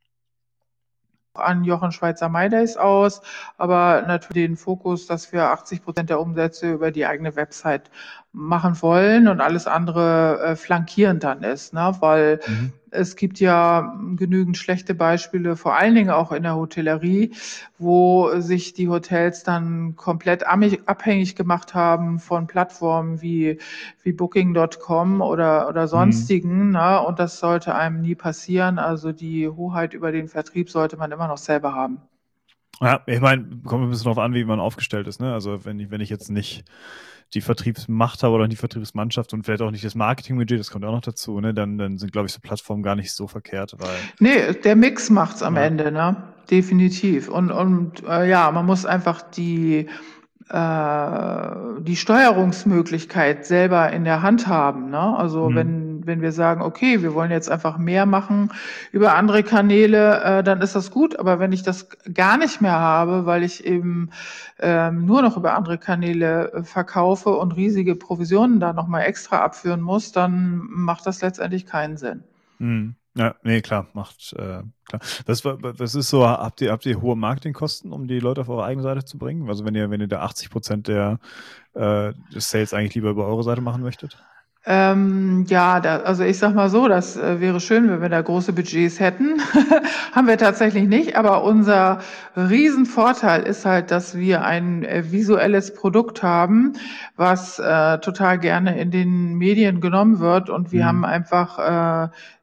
an Jochen Schweizer MyDays aus, aber natürlich den Fokus, dass wir achtzig Prozent der Umsätze über die eigene Website machen wollen und alles andere äh, flankierend dann ist, ne? Weil Mhm. es gibt ja genügend schlechte Beispiele, vor allen Dingen auch in der Hotellerie, wo sich die Hotels dann komplett abhängig gemacht haben von Plattformen wie, wie Booking Punkt com oder, oder Mhm. sonstigen, ne? Und das sollte einem nie passieren. Also die Hoheit über den Vertrieb sollte man immer noch selber haben. Ja, ich meine, kommt ein bisschen darauf an, wie man aufgestellt ist, ne? Also wenn ich, wenn ich jetzt nicht die Vertriebsmacht habe oder die Vertriebsmannschaft und vielleicht auch nicht das Marketingbudget, das kommt auch noch dazu, ne? Dann, dann sind, glaube ich, so Plattformen gar nicht so verkehrt, weil Nee, der Mix macht's am ja. Ende, ne? Definitiv. Und, und äh, ja, man muss einfach die, äh, die Steuerungsmöglichkeit selber in der Hand haben, ne? Also Mhm. wenn, wenn wir sagen, okay, wir wollen jetzt einfach mehr machen über andere Kanäle, äh, dann ist das gut. Aber wenn ich das gar nicht mehr habe, weil ich eben ähm, nur noch über andere Kanäle äh, verkaufe und riesige Provisionen da nochmal extra abführen muss, dann macht das letztendlich keinen Sinn. Mhm. Ja, nee, klar, macht, äh, klar. Das, war- das ist so, habt ihr, habt ihr hohe Marketingkosten, um die Leute auf eure eigene Seite zu bringen? Also wenn ihr, wenn ihr da achtzig Prozent der, äh, des Sales eigentlich lieber über eure Seite machen möchtet? Ähm, ja, da, also ich sag mal so, das äh, wäre schön, wenn wir da große Budgets hätten. Haben wir tatsächlich nicht, aber unser Riesenvorteil ist halt, dass wir ein äh, visuelles Produkt haben, was äh, total gerne in den Medien genommen wird und wir haben Mhm. einfach äh,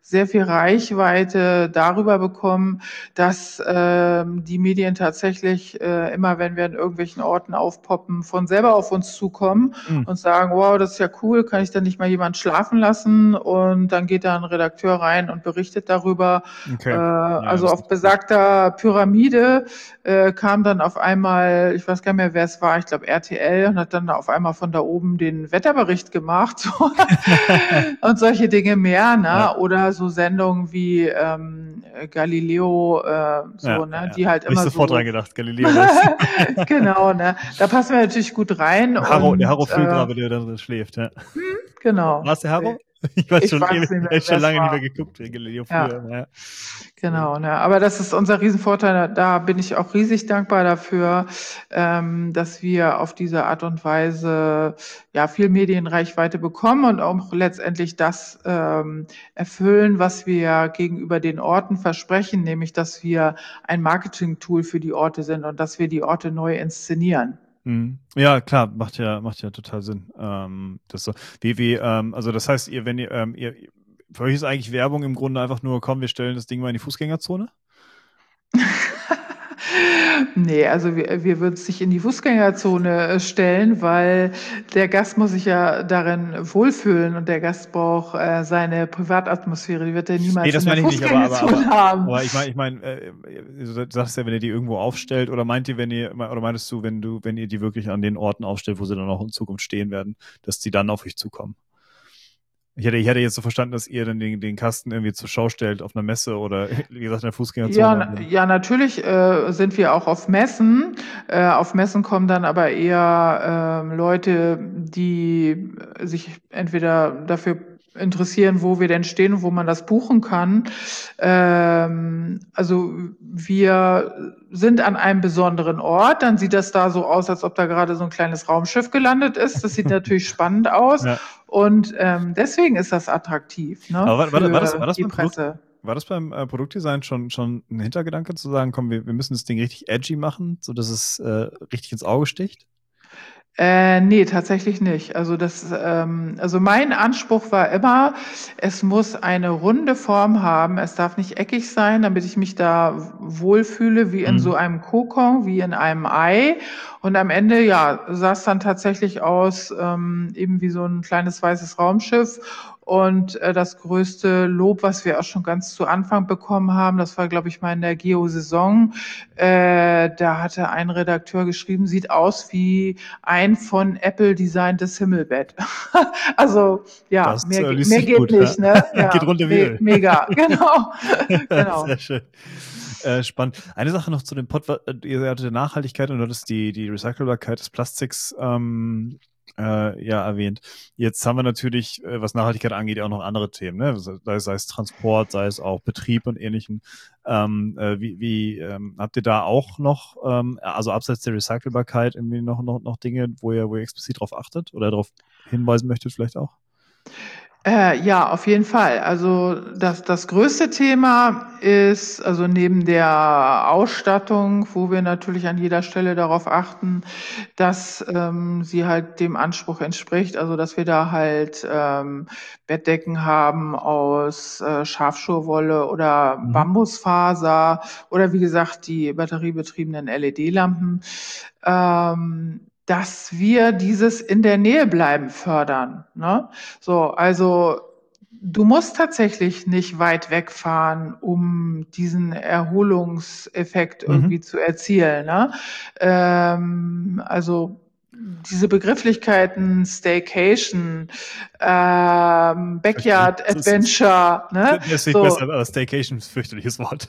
sehr viel Reichweite darüber bekommen, dass ähm, die Medien tatsächlich äh, immer, wenn wir an irgendwelchen Orten aufpoppen, von selber auf uns zukommen Hm. und sagen, wow, das ist ja cool, kann ich da nicht mal jemand schlafen lassen? Und dann geht da ein Redakteur rein und berichtet darüber. Äh, Okay. Ja, also das ist auf natürlich besagter Pyramide äh, kam dann auf einmal, ich weiß gar nicht mehr, wer es war, ich glaube R T L, und hat dann auf einmal von da oben den Wetterbericht gemacht. So. Und solche Dinge mehr, ja, ne? Oder so Sendungen wie ähm, Galileo, äh, ja, so, ja, ne, ja. die halt Habe ich immer sofort dran so gedacht. Galileo, das ist genau, ne? Da passen wir natürlich gut rein der Harro, der und Harro äh, Füllgrabe, der da drin schläft, ja. War genau. es der Harro? Ich weiß Ich schon, weiß ewig, nicht mehr, ich wer schon es lange nicht mehr war. geguckt, Galileo Ja. früher. Ja. Genau, ne? Aber das ist unser Riesenvorteil. Da bin ich auch riesig dankbar dafür, ähm, dass wir auf diese Art und Weise ja viel Medienreichweite bekommen und auch letztendlich das ähm, erfüllen, was wir gegenüber den Orten versprechen, nämlich dass wir ein Marketing-Tool für die Orte sind und dass wir die Orte neu inszenieren. Mhm. Ja, klar, macht ja, macht ja total Sinn. Ähm, das so. Wie, wie, ähm, also das heißt, ihr, wenn ihr, ähm, ihr, für euch ist eigentlich Werbung im Grunde einfach nur, komm, wir stellen das Ding mal in die Fußgängerzone? Nee, also wir, wir würden es nicht in die Fußgängerzone äh, stellen, weil der Gast muss sich ja darin wohlfühlen und der Gast braucht äh, seine Privatatmosphäre, die wird er Nee, niemals in das der meine ich nicht, aber, aber, aber, Fußgängerzone haben. aber ich meine, ich meine, äh, du sagst ja, wenn ihr die irgendwo aufstellt, oder meint ihr, wenn ihr, oder meintest du, wenn du, wenn ihr die wirklich an den Orten aufstellt, wo sie dann auch in Zukunft stehen werden, dass die dann auf euch zukommen? Ich hätte, ich hätte jetzt so verstanden, dass ihr dann den, den Kasten irgendwie zur Schau stellt auf einer Messe oder, wie gesagt, in der Fußgängerzone. Ja, Und na- dann, ja, natürlich äh, sind wir auch auf Messen. Äh, auf Messen kommen dann aber eher ähm, Leute, die sich entweder dafür interessieren, wo wir denn stehen und wo man das buchen kann. Ähm, also wir sind an einem besonderen Ort, dann sieht das da so aus, als ob da gerade so ein kleines Raumschiff gelandet ist. Das sieht natürlich spannend aus ja. und ähm, deswegen ist das attraktiv, ne, Aber war, war, das- war, das, war für das die beim Produkt, Presse. war das beim äh, Produktdesign schon, schon ein Hintergedanke zu sagen, komm, wir, wir müssen das Ding richtig edgy machen, sodass es äh, richtig ins Auge sticht? Äh, ne, tatsächlich nicht. Also das, ähm, also mein Anspruch war immer, es muss eine runde Form haben. Es darf nicht eckig sein, damit ich mich da w- wohlfühle, wie in Mhm. so einem Kokon, wie in einem Ei. Und am Ende, ja, sah es dann tatsächlich aus, ähm, eben wie so ein kleines weißes Raumschiff. Und äh, das größte Lob, was wir auch schon ganz zu Anfang bekommen haben, das war, glaube ich, mal in der Geo-Saison. Äh, da hatte ein Redakteur geschrieben, sieht aus wie ein von Apple designtes Himmelbett. Also ja, Das mehr, äh, ge- liest mehr sich geht gut, ja. nicht, ne? Geht Ja, runter wie me Öl. mega, genau, genau. Sehr schön. Äh, spannend. Eine Sache noch zu dem Pod, wa- ihr hattet Nachhaltigkeit und du hattest die, die Recycelbarkeit des Plastiks ähm, äh, ja erwähnt. Jetzt haben wir natürlich, äh, was Nachhaltigkeit angeht, auch noch andere Themen, ne? Sei, sei es Transport, sei es auch Betrieb und ähnlichem. Ähm, äh, wie wie ähm, habt ihr da auch noch, ähm, also abseits der Recycelbarkeit, irgendwie noch, noch, noch Dinge, wo ihr, wo ihr explizit drauf achtet oder darauf hinweisen möchtet, vielleicht auch? Äh, ja, auf jeden Fall. Also das, das größte Thema ist, also neben der Ausstattung, wo wir natürlich an jeder Stelle darauf achten, dass ähm, sie halt dem Anspruch entspricht, also dass wir da halt ähm, Bettdecken haben aus äh, Schafschurwolle oder Mhm. Bambusfaser oder wie gesagt die batteriebetriebenen L E D-Lampen. Ähm, dass wir dieses in der Nähe bleiben fördern. Ne? So, also du musst tatsächlich nicht weit wegfahren, um diesen Erholungseffekt Mhm. irgendwie zu erzielen. Ne? Ähm, also diese Begrifflichkeiten Staycation, ähm, Fürchterlich. Backyard Das ist, ist, Adventure, ne? der ist nicht So, besser, aber Staycation ist ein fürchterliches Wort.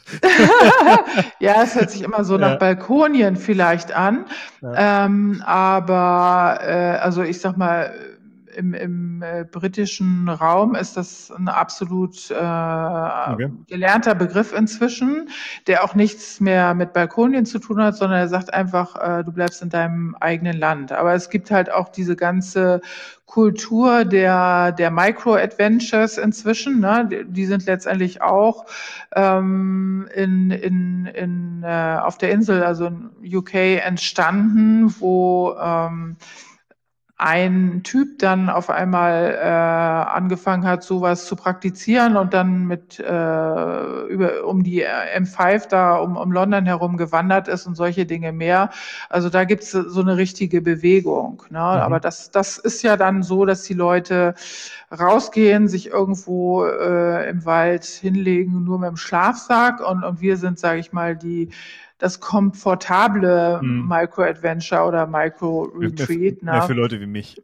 ja, es hört sich immer so nach Ja, Balkonien vielleicht an, ja. ähm, aber äh, also ich sag mal, im, im äh, britischen Raum ist das ein absolut äh, Okay. gelernter Begriff inzwischen, der auch nichts mehr mit Balkonien zu tun hat, sondern er sagt einfach, äh, du bleibst in deinem eigenen Land. Aber es gibt halt auch diese ganze Kultur der, der Micro-Adventures inzwischen, ne? Die, die sind letztendlich auch ähm, in, in, in, äh, auf der Insel, also in U K, entstanden, wo ähm, ein Typ dann auf einmal äh, angefangen hat, sowas zu praktizieren und dann mit äh, über um die M fünf da um, um London herum gewandert ist und solche Dinge mehr. Also da gibt's so eine richtige Bewegung. Ne? Aber Mhm. das, das ist ja dann so, dass die Leute rausgehen, sich irgendwo äh, im Wald hinlegen, nur mit dem Schlafsack und, und wir sind, sage ich mal, die das komfortable Mhm. Micro-Adventure oder Mehr, für- Micro-Retreat. mehr für Ne? Leute wie mich.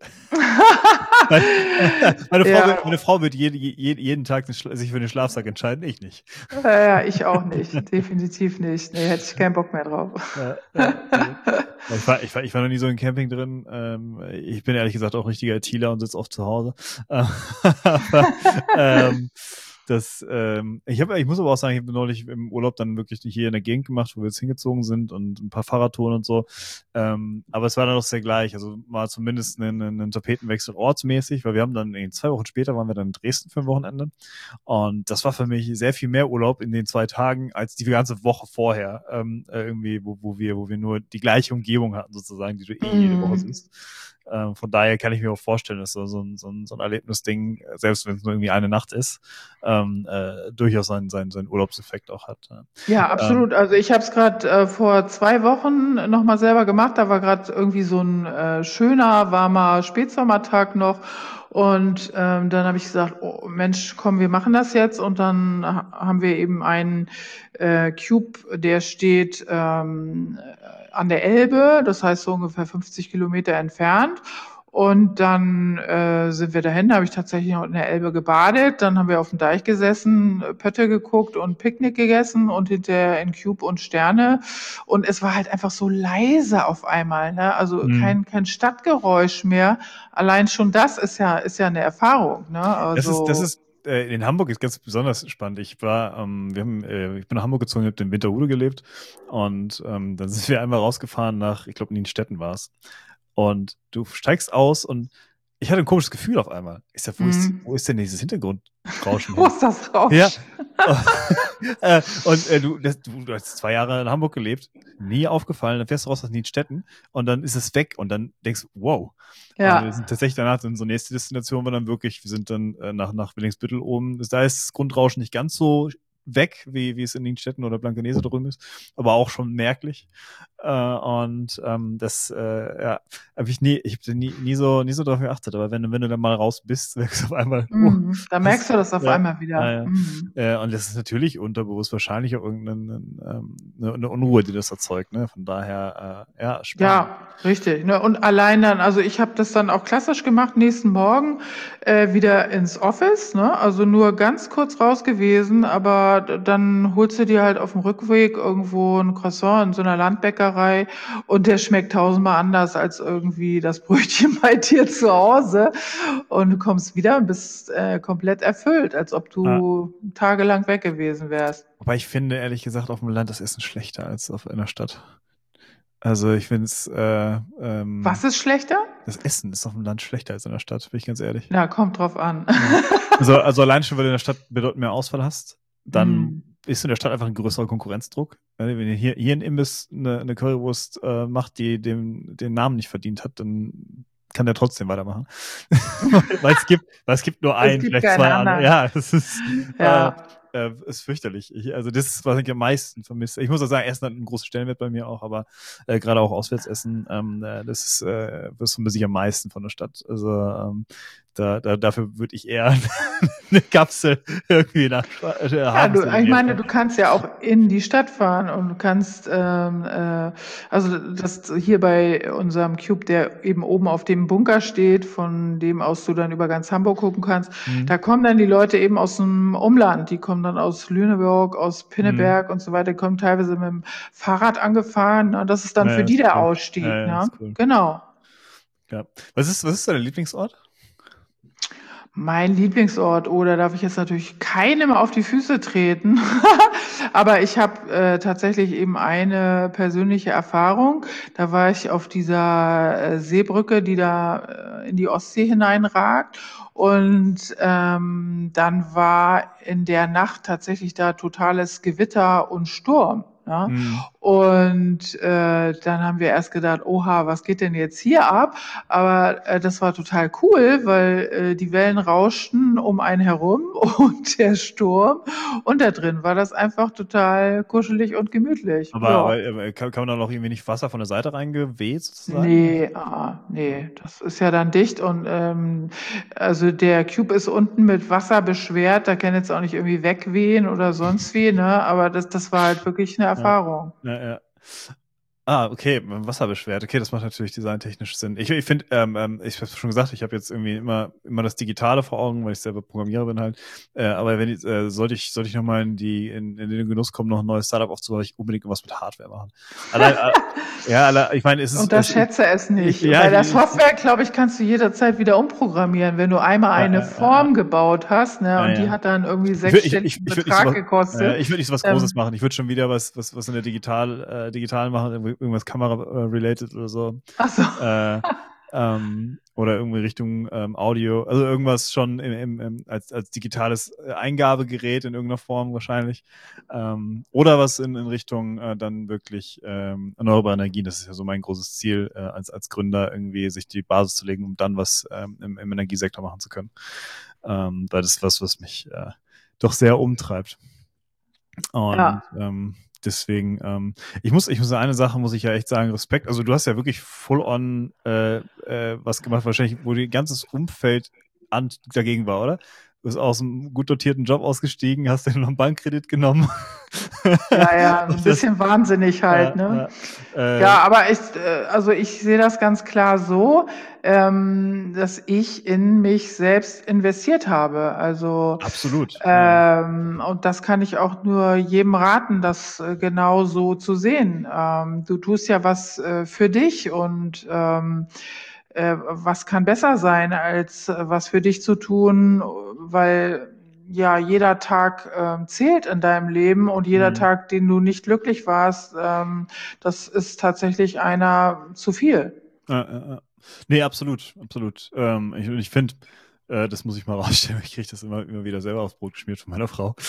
Meine, meine Frau Ja, wird, meine Frau wird jeden, jeden, jeden Tag den Schla- sich für den Schlafsack entscheiden, ich nicht. ja, ja, ich auch nicht. Definitiv nicht. Nee, hätte ich keinen Bock mehr drauf. Ja, ja, nee. Ja, Ich war, ich war, ich war noch nie so in Camping drin. Ähm, ich bin ehrlich gesagt auch richtiger ITler und sitze oft zu Hause. Ähm, aber, ähm, das, ähm, ich habe, ich muss aber auch sagen, ich habe neulich im Urlaub dann wirklich hier in der Gegend gemacht, wo wir jetzt hingezogen sind und ein paar Fahrradtouren und so. Ähm, aber es war dann doch sehr gleich. Also war zumindest ein, ein Tapetenwechsel ortsmäßig, weil wir haben dann in zwei Wochen später waren wir dann in Dresden für ein Wochenende. Und das war für mich sehr viel mehr Urlaub in den zwei Tagen als die ganze Woche vorher, ähm, äh, irgendwie, wo, wo wir, wo wir nur die gleiche Umgebung hatten, sozusagen, die du eh jede Woche Mm. siehst. Ähm, von daher kann ich mir auch vorstellen, dass so, so, ein, so, ein, so ein Erlebnisding, selbst wenn es nur irgendwie eine Nacht ist, ähm, äh, durchaus seinen, seinen, seinen Urlaubseffekt auch hat. Ja. Ja, Ähm, absolut. Also ich habe es gerade äh, vor zwei Wochen noch mal selber gemacht. Da war gerade irgendwie so ein äh, schöner, warmer Spätsommertag noch. Und ähm, dann habe ich gesagt, oh Mensch, komm, wir machen das jetzt. Und dann ha- haben wir eben einen äh, Cube, der steht ähm, äh, an der Elbe, das heißt so ungefähr fünfzig Kilometer entfernt. Und dann äh, sind wir dahin, da habe ich tatsächlich noch in der Elbe gebadet. Dann haben wir auf dem Deich gesessen, äh, Pötte geguckt und Picknick gegessen und hinterher in Cube und Sterne. Und es war halt einfach so leise auf einmal, ne? Also mh. kein, kein Stadtgeräusch mehr. Allein schon das ist ja, ist ja eine Erfahrung, ne? Das ist, das Also, ist, äh, in Hamburg ist ganz besonders spannend. Ich war, ähm, wir haben, äh, ich bin nach Hamburg gezogen, habe in Winterhude gelebt und ähm, dann sind wir einmal rausgefahren nach, ich glaube, Nienstetten war es. Und du steigst aus und ich hatte ein komisches Gefühl auf einmal. Ich sag, wo ist, mh. wo ist denn dieses Hintergrundrauschen Wo hin? ist das Ja. Rauschen? äh, und äh, du, das, du, du hast zwei Jahre in Hamburg gelebt, nie aufgefallen, dann fährst du raus aus Nienstetten und dann ist es weg und dann denkst du, wow. Und wir Ja. sind tatsächlich danach, in so nächste Destination war dann wirklich, wir sind dann äh, nach, nach Willingsbüttel oben. Da ist das Grundrauschen nicht ganz so weg, wie, wie es in Nienstetten oder Blankenese drüben ist, aber auch schon merklich. Äh, und ähm, das, äh, ja, habe ich nie, ich habe nie, nie so, nie so darauf geachtet. Aber wenn, du- wenn du dann mal raus bist, merkst du auf einmal, oh, Mhm. Da was, merkst du das auf ja, einmal ja, wieder. ja. Mhm. Äh, und das ist natürlich unterbewusst wahrscheinlich auch irgendeine ähm, eine, eine Unruhe, die das erzeugt. Ne? Von daher, äh, ja, spannend. Ja, richtig. Ne? Und allein dann, also ich habe das dann auch klassisch gemacht, nächsten Morgen äh, wieder ins Office, ne? Also nur ganz kurz raus gewesen, aber d- dann holst du dir halt auf dem Rückweg irgendwo ein Croissant in so einer Landbäckerei und der schmeckt tausendmal anders als irgendwie das Brötchen bei dir zu Hause. Und du kommst wieder und bist äh, komplett erfüllt, als ob Ah, du tagelang weg gewesen wärst. wobei ich finde, ehrlich gesagt, auf dem Land das Essen schlechter als auf einer Stadt. Also ich finde es, äh, ähm, Was ist schlechter? das Essen ist auf dem Land schlechter als in der Stadt, bin ich ganz ehrlich. Na, kommt drauf an. Ja. Also, also allein schon, weil du in der Stadt bedeutend mehr Auswahl hast, dann Mm. ist in der Stadt einfach ein größerer Konkurrenzdruck. Wenn ihr hier, hier ein Imbiss eine, eine Currywurst äh, macht, die dem, den Namen nicht verdient hat, dann kann der trotzdem weitermachen. weil es gibt, weil es gibt nur Es einen, gibt vielleicht keinen zwei andere. anderen. Ja, das ist, äh, Ja. äh, ist fürchterlich. Ich, also das ist, was ich am meisten vermisse. Ich muss auch sagen, Essen hat einen großen Stellenwert bei mir auch, aber äh, gerade auch Auswärtsessen, ähm, äh, das ist, äh, das vermisse ich am meisten von der Stadt. Also ähm, da, da, dafür würde ich eher eine Kapsel irgendwie nach äh, Ja, haben du, zu ich gehen. meine, du kannst ja auch in die Stadt fahren und du kannst, ähm, äh, also das hier bei unserem Cube, der eben oben auf dem Bunker steht, von dem aus du dann über ganz Hamburg gucken kannst, Hm. da kommen dann die Leute eben aus dem Umland, die kommen dann aus Lüneburg, aus Hm. Pinneberg und so weiter, die kommen teilweise mit dem Fahrrad angefahren, ne? Das ist dann für Naja, die ist der cool. Ja, Ausstieg, ja, ne? ist cool. Genau. Ja. Was ist, was ist dein Lieblingsort? Mein Lieblingsort, oh, da darf ich jetzt natürlich keinem auf die Füße treten. Aber ich habe äh, tatsächlich eben eine persönliche Erfahrung. Da war ich auf dieser äh, Seebrücke, die da äh, in die Ostsee hineinragt. Und ähm, dann war in der Nacht tatsächlich da totales Gewitter und Sturm. Ja? Hm. Und äh, dann haben wir erst gedacht, oha, was geht denn jetzt hier ab? Aber äh, das war total cool, weil äh, die Wellen rauschten um einen herum und der Sturm. Und da drin war das einfach total kuschelig und gemütlich. Aber, Ja. aber äh, kann, kann man da noch irgendwie nicht Wasser von der Seite reingeweht sozusagen? Nee, ah, nee, das ist ja dann dicht und ähm, also der Cube ist unten mit Wasser beschwert, da kann jetzt auch nicht irgendwie wegwehen oder sonst wie, ne? Aber das, das war halt wirklich eine Ja, Erfahrung. ja, ja. Ah, okay, Wasserbeschwert. Okay, das macht natürlich designtechnisch Sinn. Ich, ich finde, ähm, ähm, ich habe schon gesagt, ich habe jetzt irgendwie immer, immer das Digitale vor Augen, weil ich selber Programmierer bin halt. Äh, aber wenn ich, äh, sollte ich, sollte ich nochmal in die, in, in den Genuss kommen, noch ein neues Startup aufzubauen, ich unbedingt was mit Hardware machen. Allein, äh, ja, alle, ich meine, es ist, es, ich, Unterschätze es ich, nicht. ja, Bei ich, der ich, Software, glaube ich, kannst du jederzeit wieder umprogrammieren, wenn du einmal ja, eine ja, ja, Form gebaut hast, ne, ja, und die ja. hat dann irgendwie Ich würde ich, ich, sechsstelligen ich würd nicht so Betrag was, gekostet. äh, ich würd nicht so was Großes Ähm, machen. Ich würde schon wieder was, was, was in der Digital, äh, Digital machen, irgendwie- irgendwas Kamera-related oder so. ach so. Äh, ähm, oder irgendwie Richtung ähm, Audio, also irgendwas schon im, im, im, als, als digitales äh, Eingabegerät in irgendeiner Form wahrscheinlich. Ähm, oder was in, in Richtung äh, dann wirklich ähm, erneuerbare Energien. Das ist ja so mein großes Ziel äh, als, als Gründer, irgendwie sich die Basis zu legen, um dann was ähm, im, im Energiesektor machen zu können. Ähm, weil das ist was, was mich äh, doch sehr umtreibt. Und Ja. ähm, deswegen, ähm, ich muss, ich muss eine Sache, muss ich ja echt sagen, Respekt. Also du hast ja wirklich full on äh, äh, was gemacht, wahrscheinlich, wo dein ganzes Umfeld an, dagegen war, oder? Du bist aus einem gut dotierten Job ausgestiegen, hast dir noch einen Bankkredit genommen. Ja, ja, so ein Und das, bisschen wahnsinnig halt, ja, ne? ja, äh, Ja, aber ich, äh, also ich sehe das ganz klar so, ähm, dass ich in mich selbst investiert habe. Also absolut. Ja. ähm, und das kann ich auch nur jedem raten, das äh, genau so zu sehen. Ähm, du tust ja was äh, für dich und ähm, äh, was kann besser sein, als äh, was für dich zu tun, weil ja jeder Tag ähm, zählt in deinem Leben und jeder Mhm. Tag, den du nicht glücklich warst, ähm, das ist tatsächlich einer zu viel. Ja, ja, ja. Nee, absolut, absolut. Ähm, ich ich finde, äh, das muss ich mal rausstellen, ich kriege das immer, immer wieder selber aufs Brot geschmiert von meiner Frau.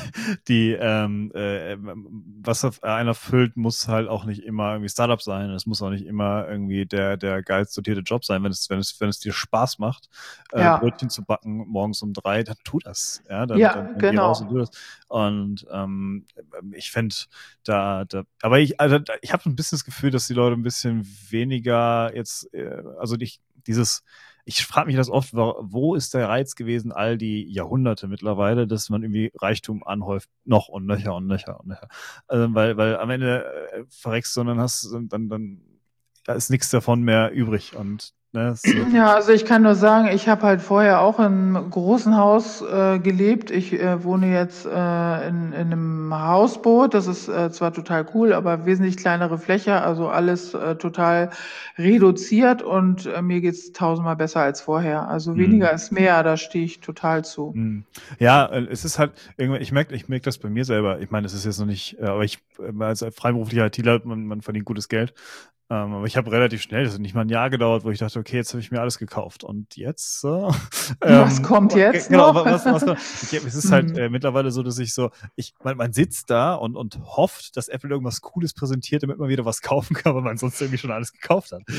Die, ähm, äh, was auf einer füllt, muss halt auch nicht immer irgendwie Startup sein. Es muss auch nicht immer irgendwie der, der geilst dotierte Job sein. Wenn es, wenn es, wenn es dir Spaß macht, äh, Ja, Brötchen zu backen morgens um drei, dann tu das. Ja, dann, dann, ja, dann geh raus und tu genau. das. Und ähm, ich finde, da, da, aber ich, also ich habe ein bisschen das Gefühl, dass die Leute ein bisschen weniger jetzt, äh, also ich, dieses, ich frage mich das oft, wo, wo ist der Reiz gewesen, all die Jahrhunderte mittlerweile, dass man irgendwie Reichtum anhäuft, noch und nöcher und nöcher und nöcher. Also, weil, weil am Ende äh, verreckst du und dann hast dann, dann, da ist nichts davon mehr übrig und ne, so. Ja, also ich kann nur sagen, ich habe halt vorher auch in einem großen Haus äh, gelebt. Ich äh, wohne jetzt äh, in, in einem Hausboot. Das ist äh, zwar total cool, aber wesentlich kleinere Fläche, also alles äh, total reduziert und äh, mir geht's tausendmal besser als vorher. Also Hm. weniger ist mehr, da stehe ich total zu. Hm. Ja, äh, es ist halt, irgendwie, ich merke ich merk das bei mir selber. Ich meine, es ist jetzt noch nicht, äh, aber ich, äh, als freiberuflicher ITler, man, man verdient gutes Geld. Ähm, aber ich habe relativ schnell, das hat nicht mal ein Jahr gedauert, wo ich dachte, okay, jetzt habe ich mir alles gekauft. Und jetzt, so, Was ähm, kommt jetzt genau, noch? was, was, ich, es ist halt Hm. äh, mittlerweile so, dass ich so, ich, man, man sitzt da und, und hofft, dass Apple irgendwas Cooles präsentiert, damit man wieder was kaufen kann, weil man sonst irgendwie schon alles gekauft hat.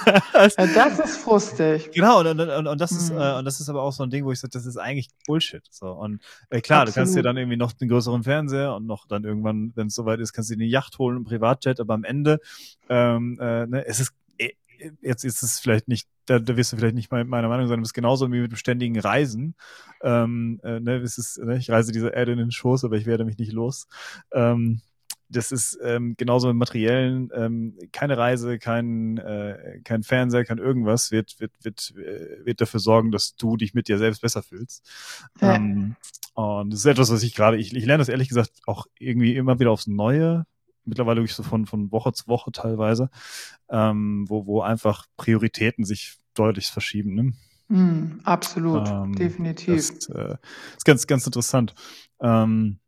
Ja, das ist frustig. Genau, und, und, und, und das ist, äh, Hm. und das ist aber auch so ein Ding, wo ich sage, das ist eigentlich Bullshit. So. Und äh, klar, du kannst dir Absolut. dann irgendwie noch einen größeren Fernseher und noch dann irgendwann, wenn es soweit ist, kannst du dir eine Yacht holen, einen Privatjet, aber am Ende, ähm, äh, ne, es ist, äh, jetzt ist es vielleicht nicht, da, da wirst du vielleicht nicht mal meiner Meinung sein, du bist genauso wie mit dem ständigen Reisen. Ähm, äh, ne, es ist, ne, ich reise diese Erde in den Schoß, aber ich werde mich nicht los. Ähm, das ist ähm, genauso mit materiellen, ähm, keine Reise, kein, äh, kein Fernseher, kein irgendwas wird, wird, wird, äh, wird dafür sorgen, dass du dich mit dir selbst besser fühlst. Ja. Ähm, und das ist etwas, was ich gerade, ich, ich lerne das ehrlich gesagt auch irgendwie immer wieder aufs Neue, mittlerweile wirklich so von, von Woche zu Woche teilweise, ähm, wo, wo einfach Prioritäten sich deutlich verschieben. Ne? Hm, absolut, Ähm, das definitiv. äh, ist ganz, ganz interessant. Ähm,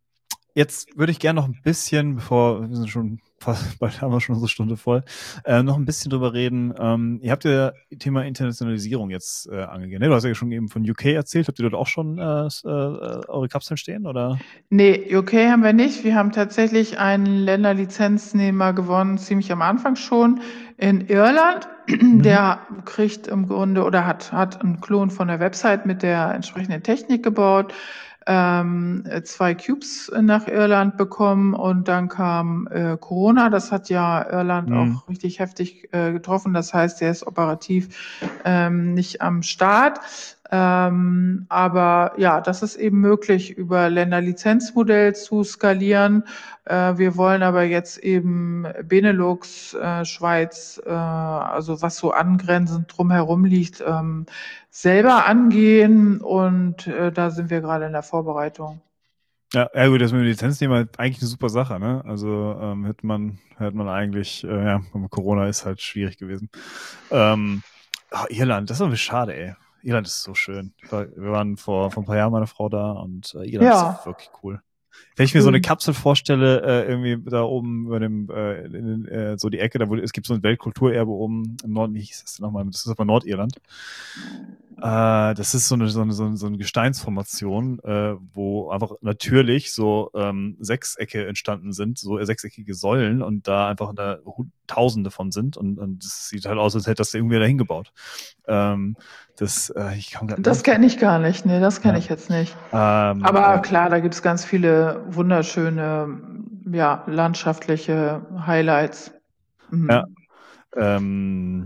Jetzt würde ich gerne noch ein bisschen, bevor wir sind schon fast, bald haben wir schon unsere Stunde voll, äh, noch ein bisschen drüber reden. Ähm, ihr habt ja Thema Internationalisierung jetzt äh, angegangen. Ne? Du hast ja schon eben von U K erzählt. Habt ihr dort auch schon äh, s- äh, eure Kapseln stehen, oder? Nee, U K haben wir nicht. Wir haben tatsächlich einen Länderlizenznehmer gewonnen, ziemlich am Anfang schon in Irland. Mhm. Der kriegt im Grunde oder hat, hat einen Klon von der Website mit der entsprechenden Technik gebaut, ähm, zwei Cubes nach Irland bekommen und dann kam äh, Corona. Das hat ja Irland Mhm. auch richtig heftig äh, getroffen. Das heißt, er ist operativ ähm, nicht am Start. Ähm, aber ja, das ist eben möglich, über Länderlizenzmodell zu skalieren. Äh, wir wollen aber jetzt eben Benelux, äh, Schweiz, äh, also was so angrenzend drumherum liegt, ähm, selber angehen und äh, da sind wir gerade in der Vorbereitung. Ja, ja gut, das mit dem Lizenznehmer halt eigentlich eine super Sache, ne? Also ähm, hätte man, hätte man eigentlich, äh, ja, Corona ist halt schwierig gewesen. Ähm, ah, Irland, das ist aber schade, ey. Irland ist so schön. Ich war, wir waren vor, vor ein paar Jahren meine Frau da und äh, Irland ist Ja, wirklich cool. Wenn ich mir so eine schön. Kapsel vorstelle, äh, irgendwie da oben bei dem, äh, in, äh, so die Ecke, da wo es gibt so ein Weltkulturerbe oben im Norden, wie hieß das denn nochmal? Das ist aber Nordirland. Äh, das ist so eine, so eine, so eine, so eine Gesteinsformation, äh, wo einfach natürlich so ähm, Sechsecke entstanden sind, so sechseckige Säulen und da einfach eine, Tausende von sind und, und das sieht halt aus, als hätte das irgendwer dahin gebaut. Ähm, das, äh, ich komme gerade Das nicht drauf. kenne ich gar nicht. Nee, das kenne Ja. ich jetzt nicht. Ähm, Aber äh, klar, da gibt's ganz viele wunderschöne, ja, landschaftliche Highlights. ja. Mhm. Ähm,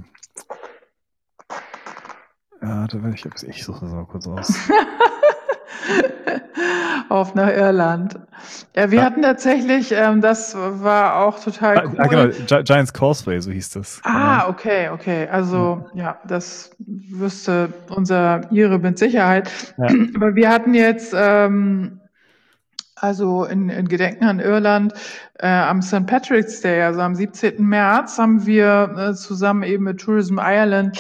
ja, da ich, ich suche das mal kurz aus. Auf nach Irland. Ja, wir Ja, hatten tatsächlich, ähm, das war auch total ah, ah, genau, cool. Gi Giants Causeway, so hieß das, genau. Ah, okay, okay. Ja, Also ja, das wüsste unser Ire mit Sicherheit. ja. Aber wir hatten jetzt ähm, also in, in Gedenken an Irland äh, am Saint Patrick's Day, also am siebzehnten März, haben wir äh, zusammen eben mit Tourism Ireland,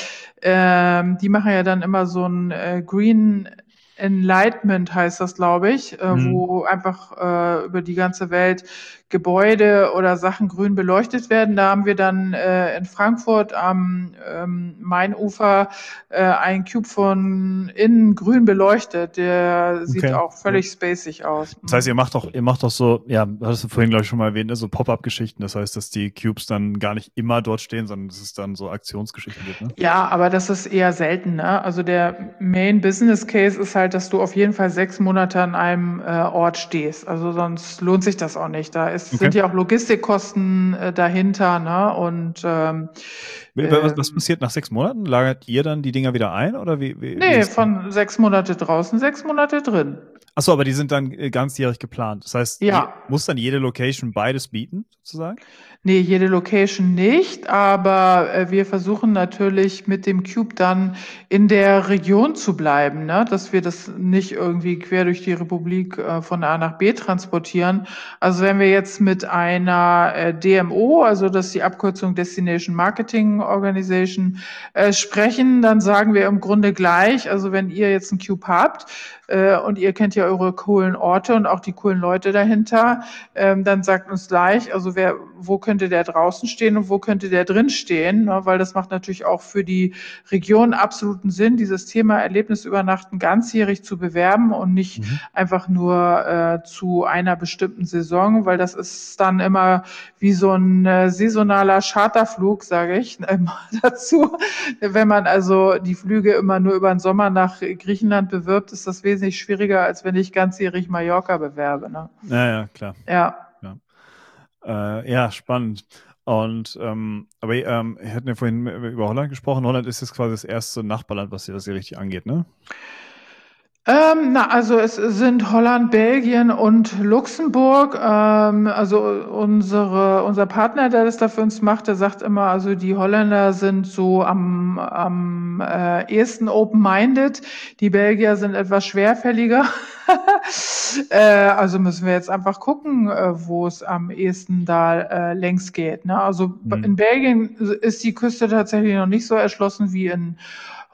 ähm, die machen ja dann immer so ein äh, Green Enlightenment heißt das, glaube ich, äh, Mhm. wo einfach äh, über die ganze Welt Gebäude oder Sachen grün beleuchtet werden. Da haben wir dann äh, in Frankfurt am ähm, Mainufer äh, einen Cube von innen grün beleuchtet. Der sieht Okay, auch cool. völlig spacig aus. Das heißt, Mhm. ihr macht doch, ihr macht doch so, ja, hattest du vorhin, glaube ich, schon mal erwähnt, ne, so Pop-up-Geschichten. Das heißt, dass die Cubes dann gar nicht immer dort stehen, sondern dass es dann so Aktionsgeschichten gibt, ne? Ja, aber das ist eher selten, ne? Also der Main Business Case ist halt, dass du auf jeden Fall sechs Monate an einem äh, Ort stehst. Also sonst lohnt sich das auch nicht. Da ist, Okay. sind ja auch Logistikkosten äh, dahinter, ne? Und ähm, Was, was ähm, passiert nach sechs Monaten? Lagert ihr dann die Dinger wieder ein oder wie, wie, wie nee, ist das? von sechs Monate draußen, sechs Monate drin. Achso, aber die sind dann äh, ganzjährig geplant. Das heißt, je, Ja, muss dann jede Location beides bieten, sozusagen? nee, jede Location nicht, aber äh, wir versuchen natürlich mit dem Cube dann in der Region zu bleiben, ne? Dass wir das nicht irgendwie quer durch die Republik äh, von A nach B transportieren. Also wenn wir jetzt mit einer äh, D M O, also das ist die Abkürzung Destination Marketing Organization, äh, sprechen, dann sagen wir im Grunde gleich, also wenn ihr jetzt einen Cube habt äh, und ihr kennt ja eure coolen Orte und auch die coolen Leute dahinter, ähm, dann sagt uns gleich, also wer, wo könnte der draußen stehen und wo könnte der drin stehen, ne? Weil das macht natürlich auch für die Region absoluten Sinn, dieses Thema Erlebnisübernachten ganzjährig zu bewerben und nicht Mhm. einfach nur äh, zu einer bestimmten Saison, weil das ist dann immer wie so ein äh, saisonaler Charterflug, sage ich immer dazu. Wenn man also die Flüge immer nur über den Sommer nach Griechenland bewirbt, ist das wesentlich schwieriger, als wenn ich ganzjährig Mallorca bewerbe. Ne? Ja, ja, klar. Ja. Ja, äh, ja spannend. Und ähm, aber ähm, wir hatten ja vorhin über Holland gesprochen. Holland ist jetzt quasi das erste Nachbarland, was ihr, was ihr richtig angeht, ne? Ähm, na, also es sind Holland, Belgien und Luxemburg. Ähm, also unsere, unser Partner, der das da für uns macht, der sagt immer, also die Holländer sind so am, am äh, ehesten open-minded. Die Belgier sind etwas schwerfälliger. äh, also müssen wir jetzt einfach gucken, äh, wo es am ehesten da äh, längs geht. Ne? Also Mhm. in Belgien ist die Küste tatsächlich noch nicht so erschlossen wie in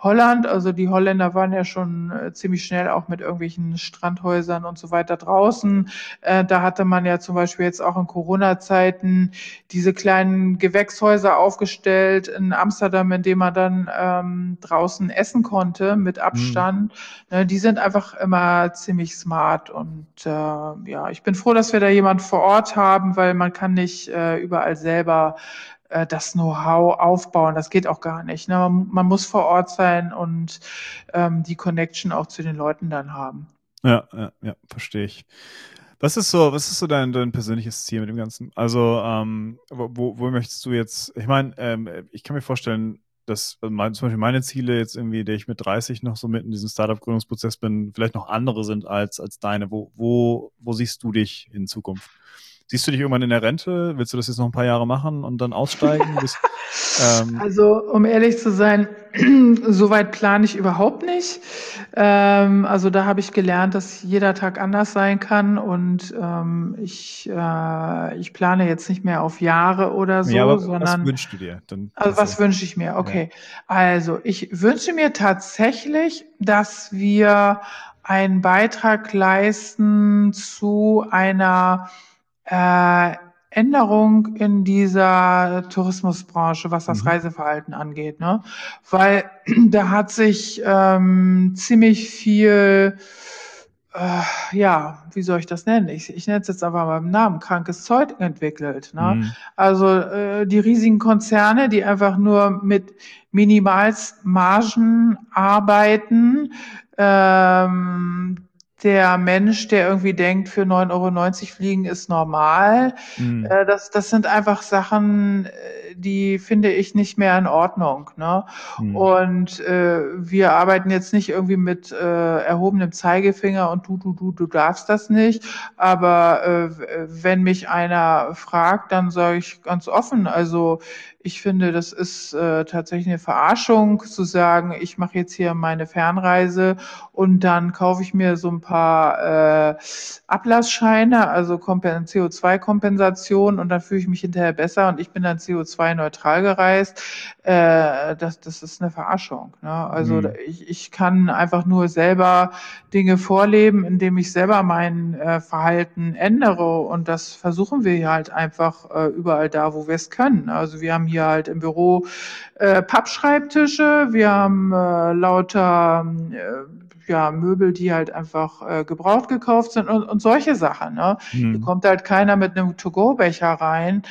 Holland. Also die Holländer waren ja schon äh, ziemlich schnell auch mit irgendwelchen Strandhäusern und so weiter draußen. Äh, da hatte man ja zum Beispiel jetzt auch in Corona-Zeiten diese kleinen Gewächshäuser aufgestellt in Amsterdam, in denen man dann ähm, draußen essen konnte mit Mhm. Abstand. Ne, die sind einfach immer ziemlich smart und äh, ja, ich bin froh, dass wir da jemand vor Ort haben, weil man kann nicht äh, überall selber äh, das Know-how aufbauen. Das geht auch gar nicht. Ne? Man, man muss vor Ort sein und ähm, die Connection auch zu den Leuten dann haben. Ja, ja, ja, verstehe ich. Was ist so, was ist so dein, dein persönliches Ziel mit dem Ganzen? Also, ähm, wo, wo wo möchtest du jetzt, ich meine, ähm, ich kann mir vorstellen, dass also mein, zum Beispiel meine Ziele jetzt irgendwie, der ich mit dreißig noch so mitten in diesem Startup-Gründungsprozess bin, vielleicht noch andere sind als, als deine. Wo, wo, wo siehst du dich in Zukunft? Siehst du dich irgendwann in der Rente? Willst du das jetzt noch ein paar Jahre machen und dann aussteigen? Bis, ähm, Also, um ehrlich zu sein, so weit plane ich überhaupt nicht. Ähm, also da habe ich gelernt, dass jeder Tag anders sein kann und ähm, ich, äh, ich plane jetzt nicht mehr auf Jahre oder ja, so, aber was sondern wünschst du dir? Dann also hast du was das. wünsche ich mir? Ja. Okay. Also ich wünsche mir tatsächlich, dass wir einen Beitrag leisten zu einer äh, Änderung in dieser Tourismusbranche, was das Mhm. Reiseverhalten angeht, ne? Weil da hat sich ähm, ziemlich viel, äh, ja, wie soll ich das nennen? Ich, ich nenne es jetzt aber beim Namen, krankes Zeug entwickelt, ne? Mhm. Also äh, die riesigen Konzerne, die einfach nur mit Minimalstmargen arbeiten, ähm, der Mensch, der irgendwie denkt, für neun Euro neunzig fliegen ist normal. Mhm. Äh, das, das sind einfach Sachen, äh, die finde ich nicht mehr in Ordnung. Ne? Mhm. Und äh, wir arbeiten jetzt nicht irgendwie mit äh, erhobenem Zeigefinger und du, du, du, du darfst das nicht. Aber äh, wenn mich einer fragt, dann sage ich ganz offen, also ich finde, das ist äh, tatsächlich eine Verarschung zu sagen, ich mache jetzt hier meine Fernreise und dann kaufe ich mir so ein paar äh, Ablassscheine, also Kompen C O zwei Kompensation und dann fühle ich mich hinterher besser und ich bin dann C O zwei neutral gereist. Äh, das, das ist eine Verarschung. Ne? Also Mhm. ich, ich kann einfach nur selber Dinge vorleben, indem ich selber mein äh, Verhalten ändere und das versuchen wir hier halt einfach äh, überall da, wo wir es können. Also wir haben hier halt im Büro äh, Pappschreibtische, wir haben äh, lauter äh, ja, Möbel, die halt einfach äh, gebraucht gekauft sind und, und solche Sachen. Ne? Hier Mhm. kommt halt keiner mit einem To-Go-Becher rein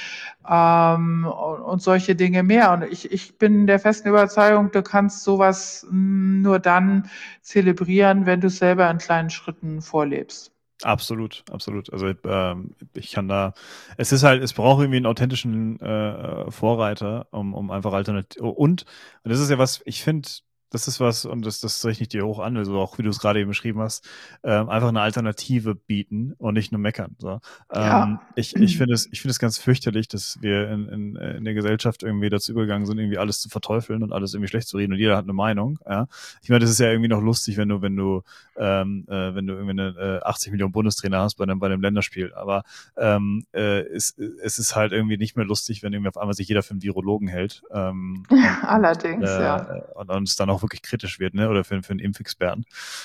ähm, und, und solche Dinge mehr. Und ich, ich bin der festen Überzeugung, du kannst sowas mh, nur dann zelebrieren, wenn du es selber in kleinen Schritten vorlebst. Absolut, absolut. Also ähm, ich kann da, es ist halt, es braucht irgendwie einen authentischen äh, Vorreiter, um, um einfach alternativ und, und das ist ja was, ich finde, das ist was, und das, das rechne ich dir hoch an, also auch wie du es gerade eben beschrieben hast, ähm, einfach eine Alternative bieten und nicht nur meckern. So. Ähm, Ja, ich ich finde es, ich finde es ganz fürchterlich, dass wir in, in, in der Gesellschaft irgendwie dazu übergegangen sind, irgendwie alles zu verteufeln und alles irgendwie schlecht zu reden und jeder hat eine Meinung. Ja? Ich meine, das ist ja irgendwie noch lustig, wenn du, wenn du ähm, äh, wenn du irgendwie eine äh, achtzig Millionen Bundestrainer hast bei einem, bei einem Länderspiel. Aber ähm, äh, es, es ist halt irgendwie nicht mehr lustig, wenn irgendwie auf einmal sich jeder für einen Virologen hält ähm, und, und, allerdings, äh, ja. und, und es dann auch wirklich kritisch wird, ne? Oder für, für einen Impfexperten.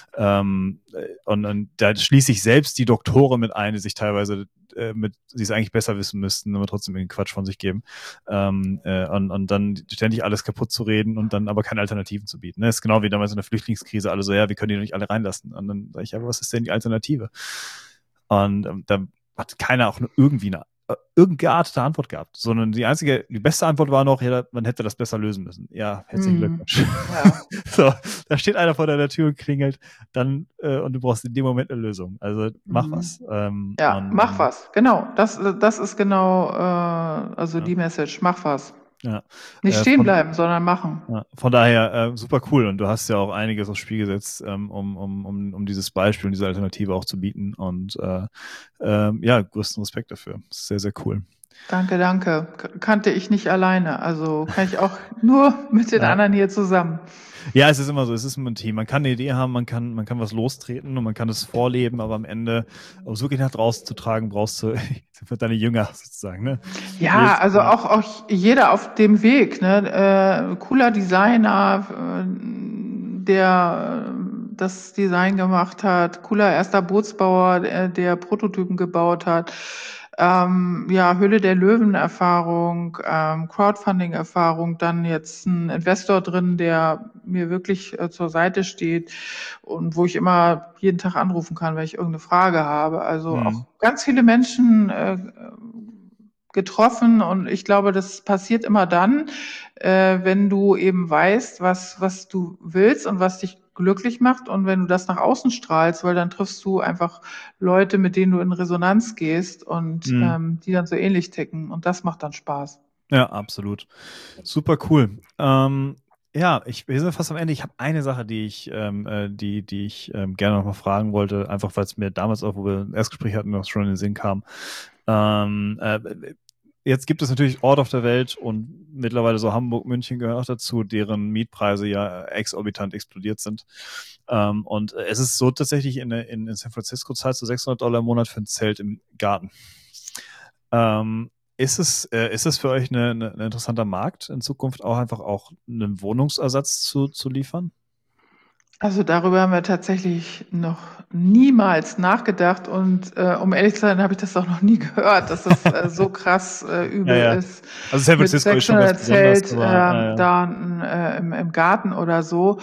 Ähm, äh, und, und da schließe ich selbst die Doktoren mit ein, die sich teilweise äh, mit, die es eigentlich besser wissen müssten, aber trotzdem irgendwie Quatsch von sich geben. Ähm, äh, und, und dann ständig alles kaputt zu reden und dann aber keine Alternativen zu bieten. Ne? Das ist genau wie damals in der Flüchtlingskrise, alle so, ja, wir können die doch nicht alle reinlassen. Und dann sage ich, aber was ist denn die Alternative? Und ähm, da hat keiner auch nur irgendwie eine äh, irgendeine geartete Antwort gehabt, sondern die einzige, die beste Antwort war noch, ja, man hätte das besser lösen müssen. Ja, herzlichen Hm. Glückwunsch. Ja. So, da steht einer vor deiner Tür und klingelt, dann äh, und du brauchst in dem Moment eine Lösung. Also mach Hm. was. Ähm, Ja, und, mach und was. Genau, das, das ist genau äh, also ja, die Message. Mach was. ja. Nicht Äh, stehen von, bleiben, sondern machen. Ja, von daher äh, super cool und du hast ja auch einiges aufs Spiel gesetzt, ähm, um, um, um, um dieses Beispiel und diese Alternative auch zu bieten und äh, ähm, ja, größten Respekt dafür. Sehr, sehr cool. Danke, danke. K- kannte ich nicht alleine. Also kann ich auch nur mit den Ja. anderen hier zusammen. Ja, es ist immer so, es ist immer ein Team. Man kann eine Idee haben, man kann, man kann was lostreten und man kann es vorleben, aber am Ende, um es wirklich nach draußen zu tragen, brauchst du für deine Jünger sozusagen, ne? Die Ja, jetzt, also äh, auch, auch jeder auf dem Weg, ne? Äh, cooler Designer, äh, der äh, das Design gemacht hat, cooler erster Bootsbauer, der, der Prototypen gebaut hat. Ähm, ja, Höhle der Löwen-Erfahrung, ähm, Crowdfunding-Erfahrung, dann jetzt ein Investor drin, der mir wirklich äh, zur Seite steht und wo ich immer jeden Tag anrufen kann, wenn ich irgendeine Frage habe. Also Mhm. auch ganz viele Menschen äh, getroffen und ich glaube, das passiert immer dann, äh, wenn du eben weißt, was, was du willst und was dich glücklich macht und wenn du das nach außen strahlst, weil dann triffst du einfach Leute, mit denen du in Resonanz gehst und Mhm. ähm, die dann so ähnlich ticken und das macht dann Spaß. Ja, absolut. Super cool. Ähm, ja, ich, wir sind fast am Ende. Ich habe eine Sache, die ich, ähm, äh, die, die ich ähm, gerne noch mal fragen wollte, einfach weil es mir damals auch, wo wir ein Erstgespräch hatten, noch schon in den Sinn kam. Ähm, äh, jetzt gibt es natürlich Orte auf der Welt und mittlerweile so Hamburg, München gehören auch dazu, deren Mietpreise ja exorbitant explodiert sind. Ähm, und es ist so tatsächlich in, in, in San Francisco zahlst du sechshundert Dollar im Monat für ein Zelt im Garten. Ähm, ist es, äh, ist es für euch eine, eine, ein interessanter Markt, in Zukunft auch einfach auch einen Wohnungsersatz zu, zu liefern? Also darüber haben wir tatsächlich noch niemals nachgedacht und äh, um ehrlich zu sein, habe ich das auch noch nie gehört, dass das äh, so krass äh, Ja, übel ja. ist Also San mit Francisco ist schon ganz sechshundert besonders, Zelt aber ähm, äh, da äh, im, im Garten oder so.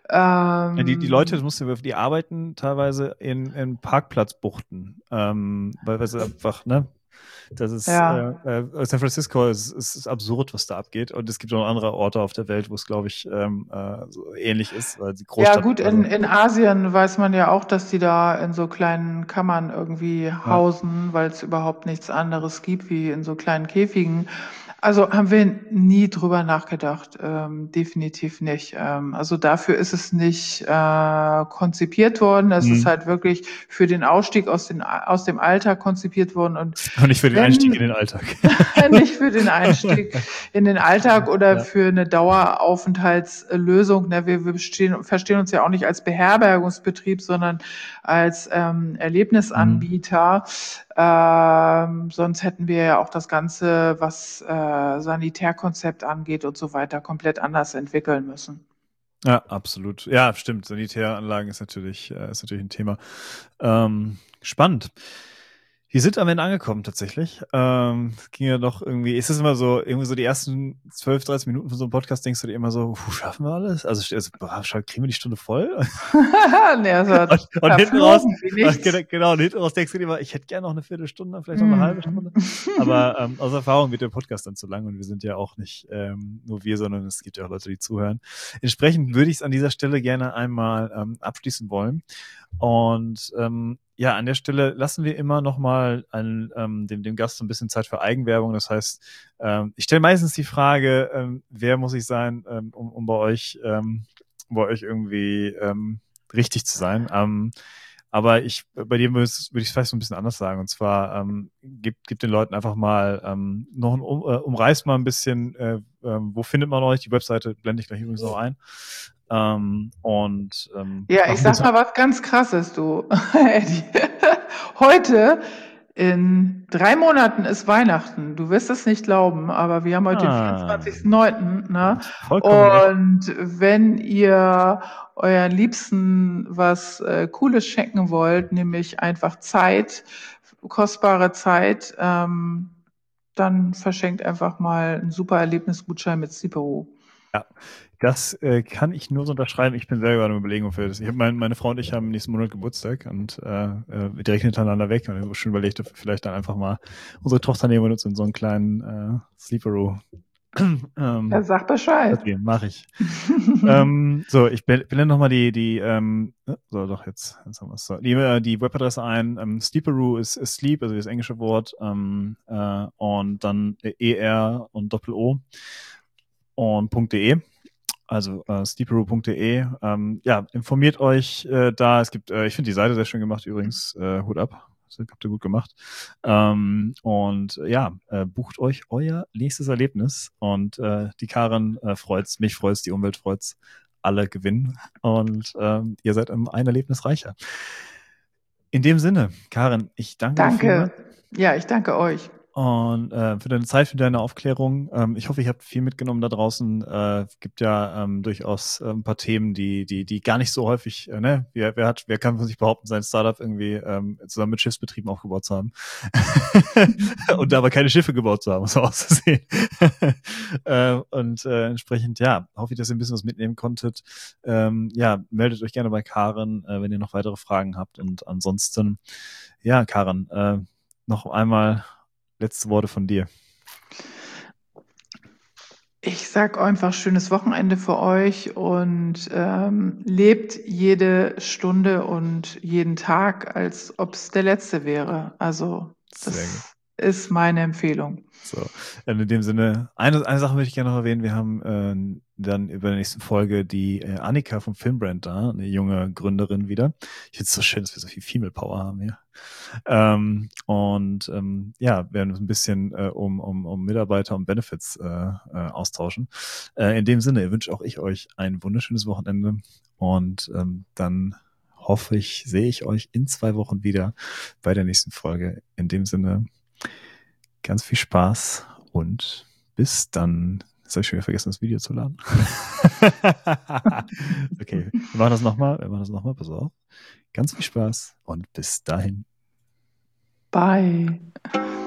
ja, die, die Leute, das Ähm, musst du, die arbeiten teilweise in, in Parkplatzbuchten, ähm, weil, weil sie einfach, ne, das ist, äh, ja. äh, San Francisco ist, ist, ist absurd, was da abgeht. Und es gibt auch noch andere Orte auf der Welt, wo es, glaube ich, ähm, äh, so ähnlich ist, weil die Ja, Großstadt gut, in, quasi. in Asien weiß man ja auch, dass die da in so kleinen Kammern irgendwie Ja. hausen, weil es überhaupt nichts anderes gibt wie in so kleinen Käfigen. Also haben wir nie drüber nachgedacht, ähm, definitiv nicht. Ähm, also dafür ist es nicht äh, konzipiert worden. Es ist Mhm. halt wirklich für den Ausstieg aus, den, aus dem Alltag konzipiert worden. Und Und nicht für den Einstieg in den wenn Alltag. nicht für den Einstieg in den Alltag oder Ja. für eine Daueraufenthaltslösung. Ne, wir, wir bestehen, verstehen uns ja auch nicht als Beherbergungsbetrieb, sondern als ähm, Mhm. Erlebnisanbieter. Ähm, sonst hätten wir ja auch das Ganze, was äh, Sanitärkonzept angeht und so weiter, komplett anders entwickeln müssen. Ja, absolut. Ja, stimmt. Sanitäranlagen ist natürlich, äh, ist natürlich ein Thema. Ähm, spannend. Wir sind am Ende angekommen, tatsächlich. Ähm, es ging ja doch irgendwie, ist es immer so, irgendwie so die ersten zwölf, dreizehn Minuten von so einem Podcast, denkst du dir immer so, puh, schaffen wir alles? Also, also boah, kriegen wir die Stunde voll? Nee, es hat Und, und hinten raus, verflogen wie äh, nichts. gena- genau, und hinten raus denkst du dir immer, ich hätte gerne noch eine Viertelstunde, vielleicht noch eine halbe Mm. Stunde. Aber ähm, aus Erfahrung wird der Podcast dann zu lang und wir sind ja auch nicht ähm, nur wir, sondern es gibt ja auch Leute, die zuhören. Entsprechend würde ich es an dieser Stelle gerne einmal ähm, abschließen wollen. Und ähm, ja, an der Stelle lassen wir immer noch mal an, ähm, dem, dem Gast so ein bisschen Zeit für Eigenwerbung. Das heißt, ähm, ich stelle meistens die Frage, ähm, wer muss ich sein, ähm, um, um bei euch, ähm, bei euch irgendwie ähm, richtig zu sein. Ähm, aber ich, bei dir würde ich es vielleicht so ein bisschen anders sagen. Und zwar, ähm, gib, gib den Leuten einfach mal ähm, noch ein, um, äh, umreiß mal ein bisschen, äh, äh, wo findet man euch? Die Webseite blende ich gleich übrigens noch ein. Ähm, und ähm, Ja, ich machen wir sag so. mal was ganz Krasses, du, Eddie. Heute in drei Monaten ist Weihnachten. Du wirst es nicht glauben, aber wir haben heute den Ah, vierundzwanzigsten neunten Ne? hast vollkommen recht. Und wenn ihr euren Liebsten was äh, Cooles schenken wollt, nämlich einfach Zeit, kostbare Zeit, ähm, dann verschenkt einfach mal einen super Erlebnisgutschein mit Siperu. Ja, das äh, kann ich nur so unterschreiben. Ich bin selber eine Überlegung für das. Ich hab mein, meine Frau und ich haben nächsten Monat Geburtstag und äh, äh, direkt hintereinander weg. Und ich habe schon überlegt, ob wir vielleicht dann einfach mal unsere Tochter nehmen und uns in so einen kleinen äh, Sleeperoo Ja, ähm, sag Bescheid. gehen. Mache ich. Ähm, so, ich blende nochmal die, die, ähm, äh, so, doch, jetzt, jetzt haben wir es. So, die, äh, die Webadresse ein. Ähm, Sleeperoo ist, ist Sleep, also das englische Wort, ähm, äh, und dann E R und Doppel-O und .de. Also äh, sleeperoo punkt de. Ähm, ja, informiert euch äh, da. Es gibt, äh, ich finde die Seite sehr schön gemacht übrigens. Äh, Hut ab. Das habt ihr gut gemacht. Ähm, und äh, ja, äh, bucht euch euer nächstes Erlebnis. Und äh, die Karen äh, freut's, mich freut's, die Umwelt freut's. Alle gewinnen. Und ähm, ihr seid um ein Erlebnis reicher. In dem Sinne, Karen, ich danke dir vielmals. Danke. Ja, ich danke euch. Und äh, für deine Zeit, für deine Aufklärung. Ähm, ich hoffe, ich habe viel mitgenommen da draußen. Äh, Es gibt ja ähm, durchaus äh, ein paar Themen, die, die, die gar nicht so häufig, äh, ne? Wer, wer hat, wer kann von sich behaupten, sein Startup irgendwie ähm, zusammen mit Schiffsbetrieben aufgebaut zu haben? Und dabei keine Schiffe gebaut zu haben, so auszusehen. äh, und äh, entsprechend, ja, hoffe ich, dass ihr ein bisschen was mitnehmen konntet. Ähm, ja, meldet euch gerne bei Karen, äh, wenn ihr noch weitere Fragen habt. Und ansonsten, ja, Karen, äh, noch einmal letzte Worte von dir. Ich sag einfach schönes Wochenende für euch und ähm, lebt jede Stunde und jeden Tag, als ob es der letzte wäre. Also Sehr gut. das ist meine Empfehlung. So, in dem Sinne, eine, eine Sache möchte ich gerne noch erwähnen. Wir haben äh, dann über der nächsten Folge die äh, Annika vom Filmbrand da, eine junge Gründerin wieder. Ich finde es so schön, dass wir so viel Female Power haben hier. Ähm, und ähm, ja, werden uns ein bisschen äh, um, um, um Mitarbeiter und Benefits äh, äh, austauschen. Äh, in dem Sinne wünsche auch ich euch ein wunderschönes Wochenende und ähm, dann hoffe ich, sehe ich euch in zwei Wochen wieder bei der nächsten Folge. In dem Sinne, ganz viel Spaß und bis dann. Jetzt habe ich schon wieder vergessen, das Video zu laden. Okay, wir machen das nochmal. Wir machen das nochmal. Pass auf. Ganz viel Spaß und bis dahin. Bye.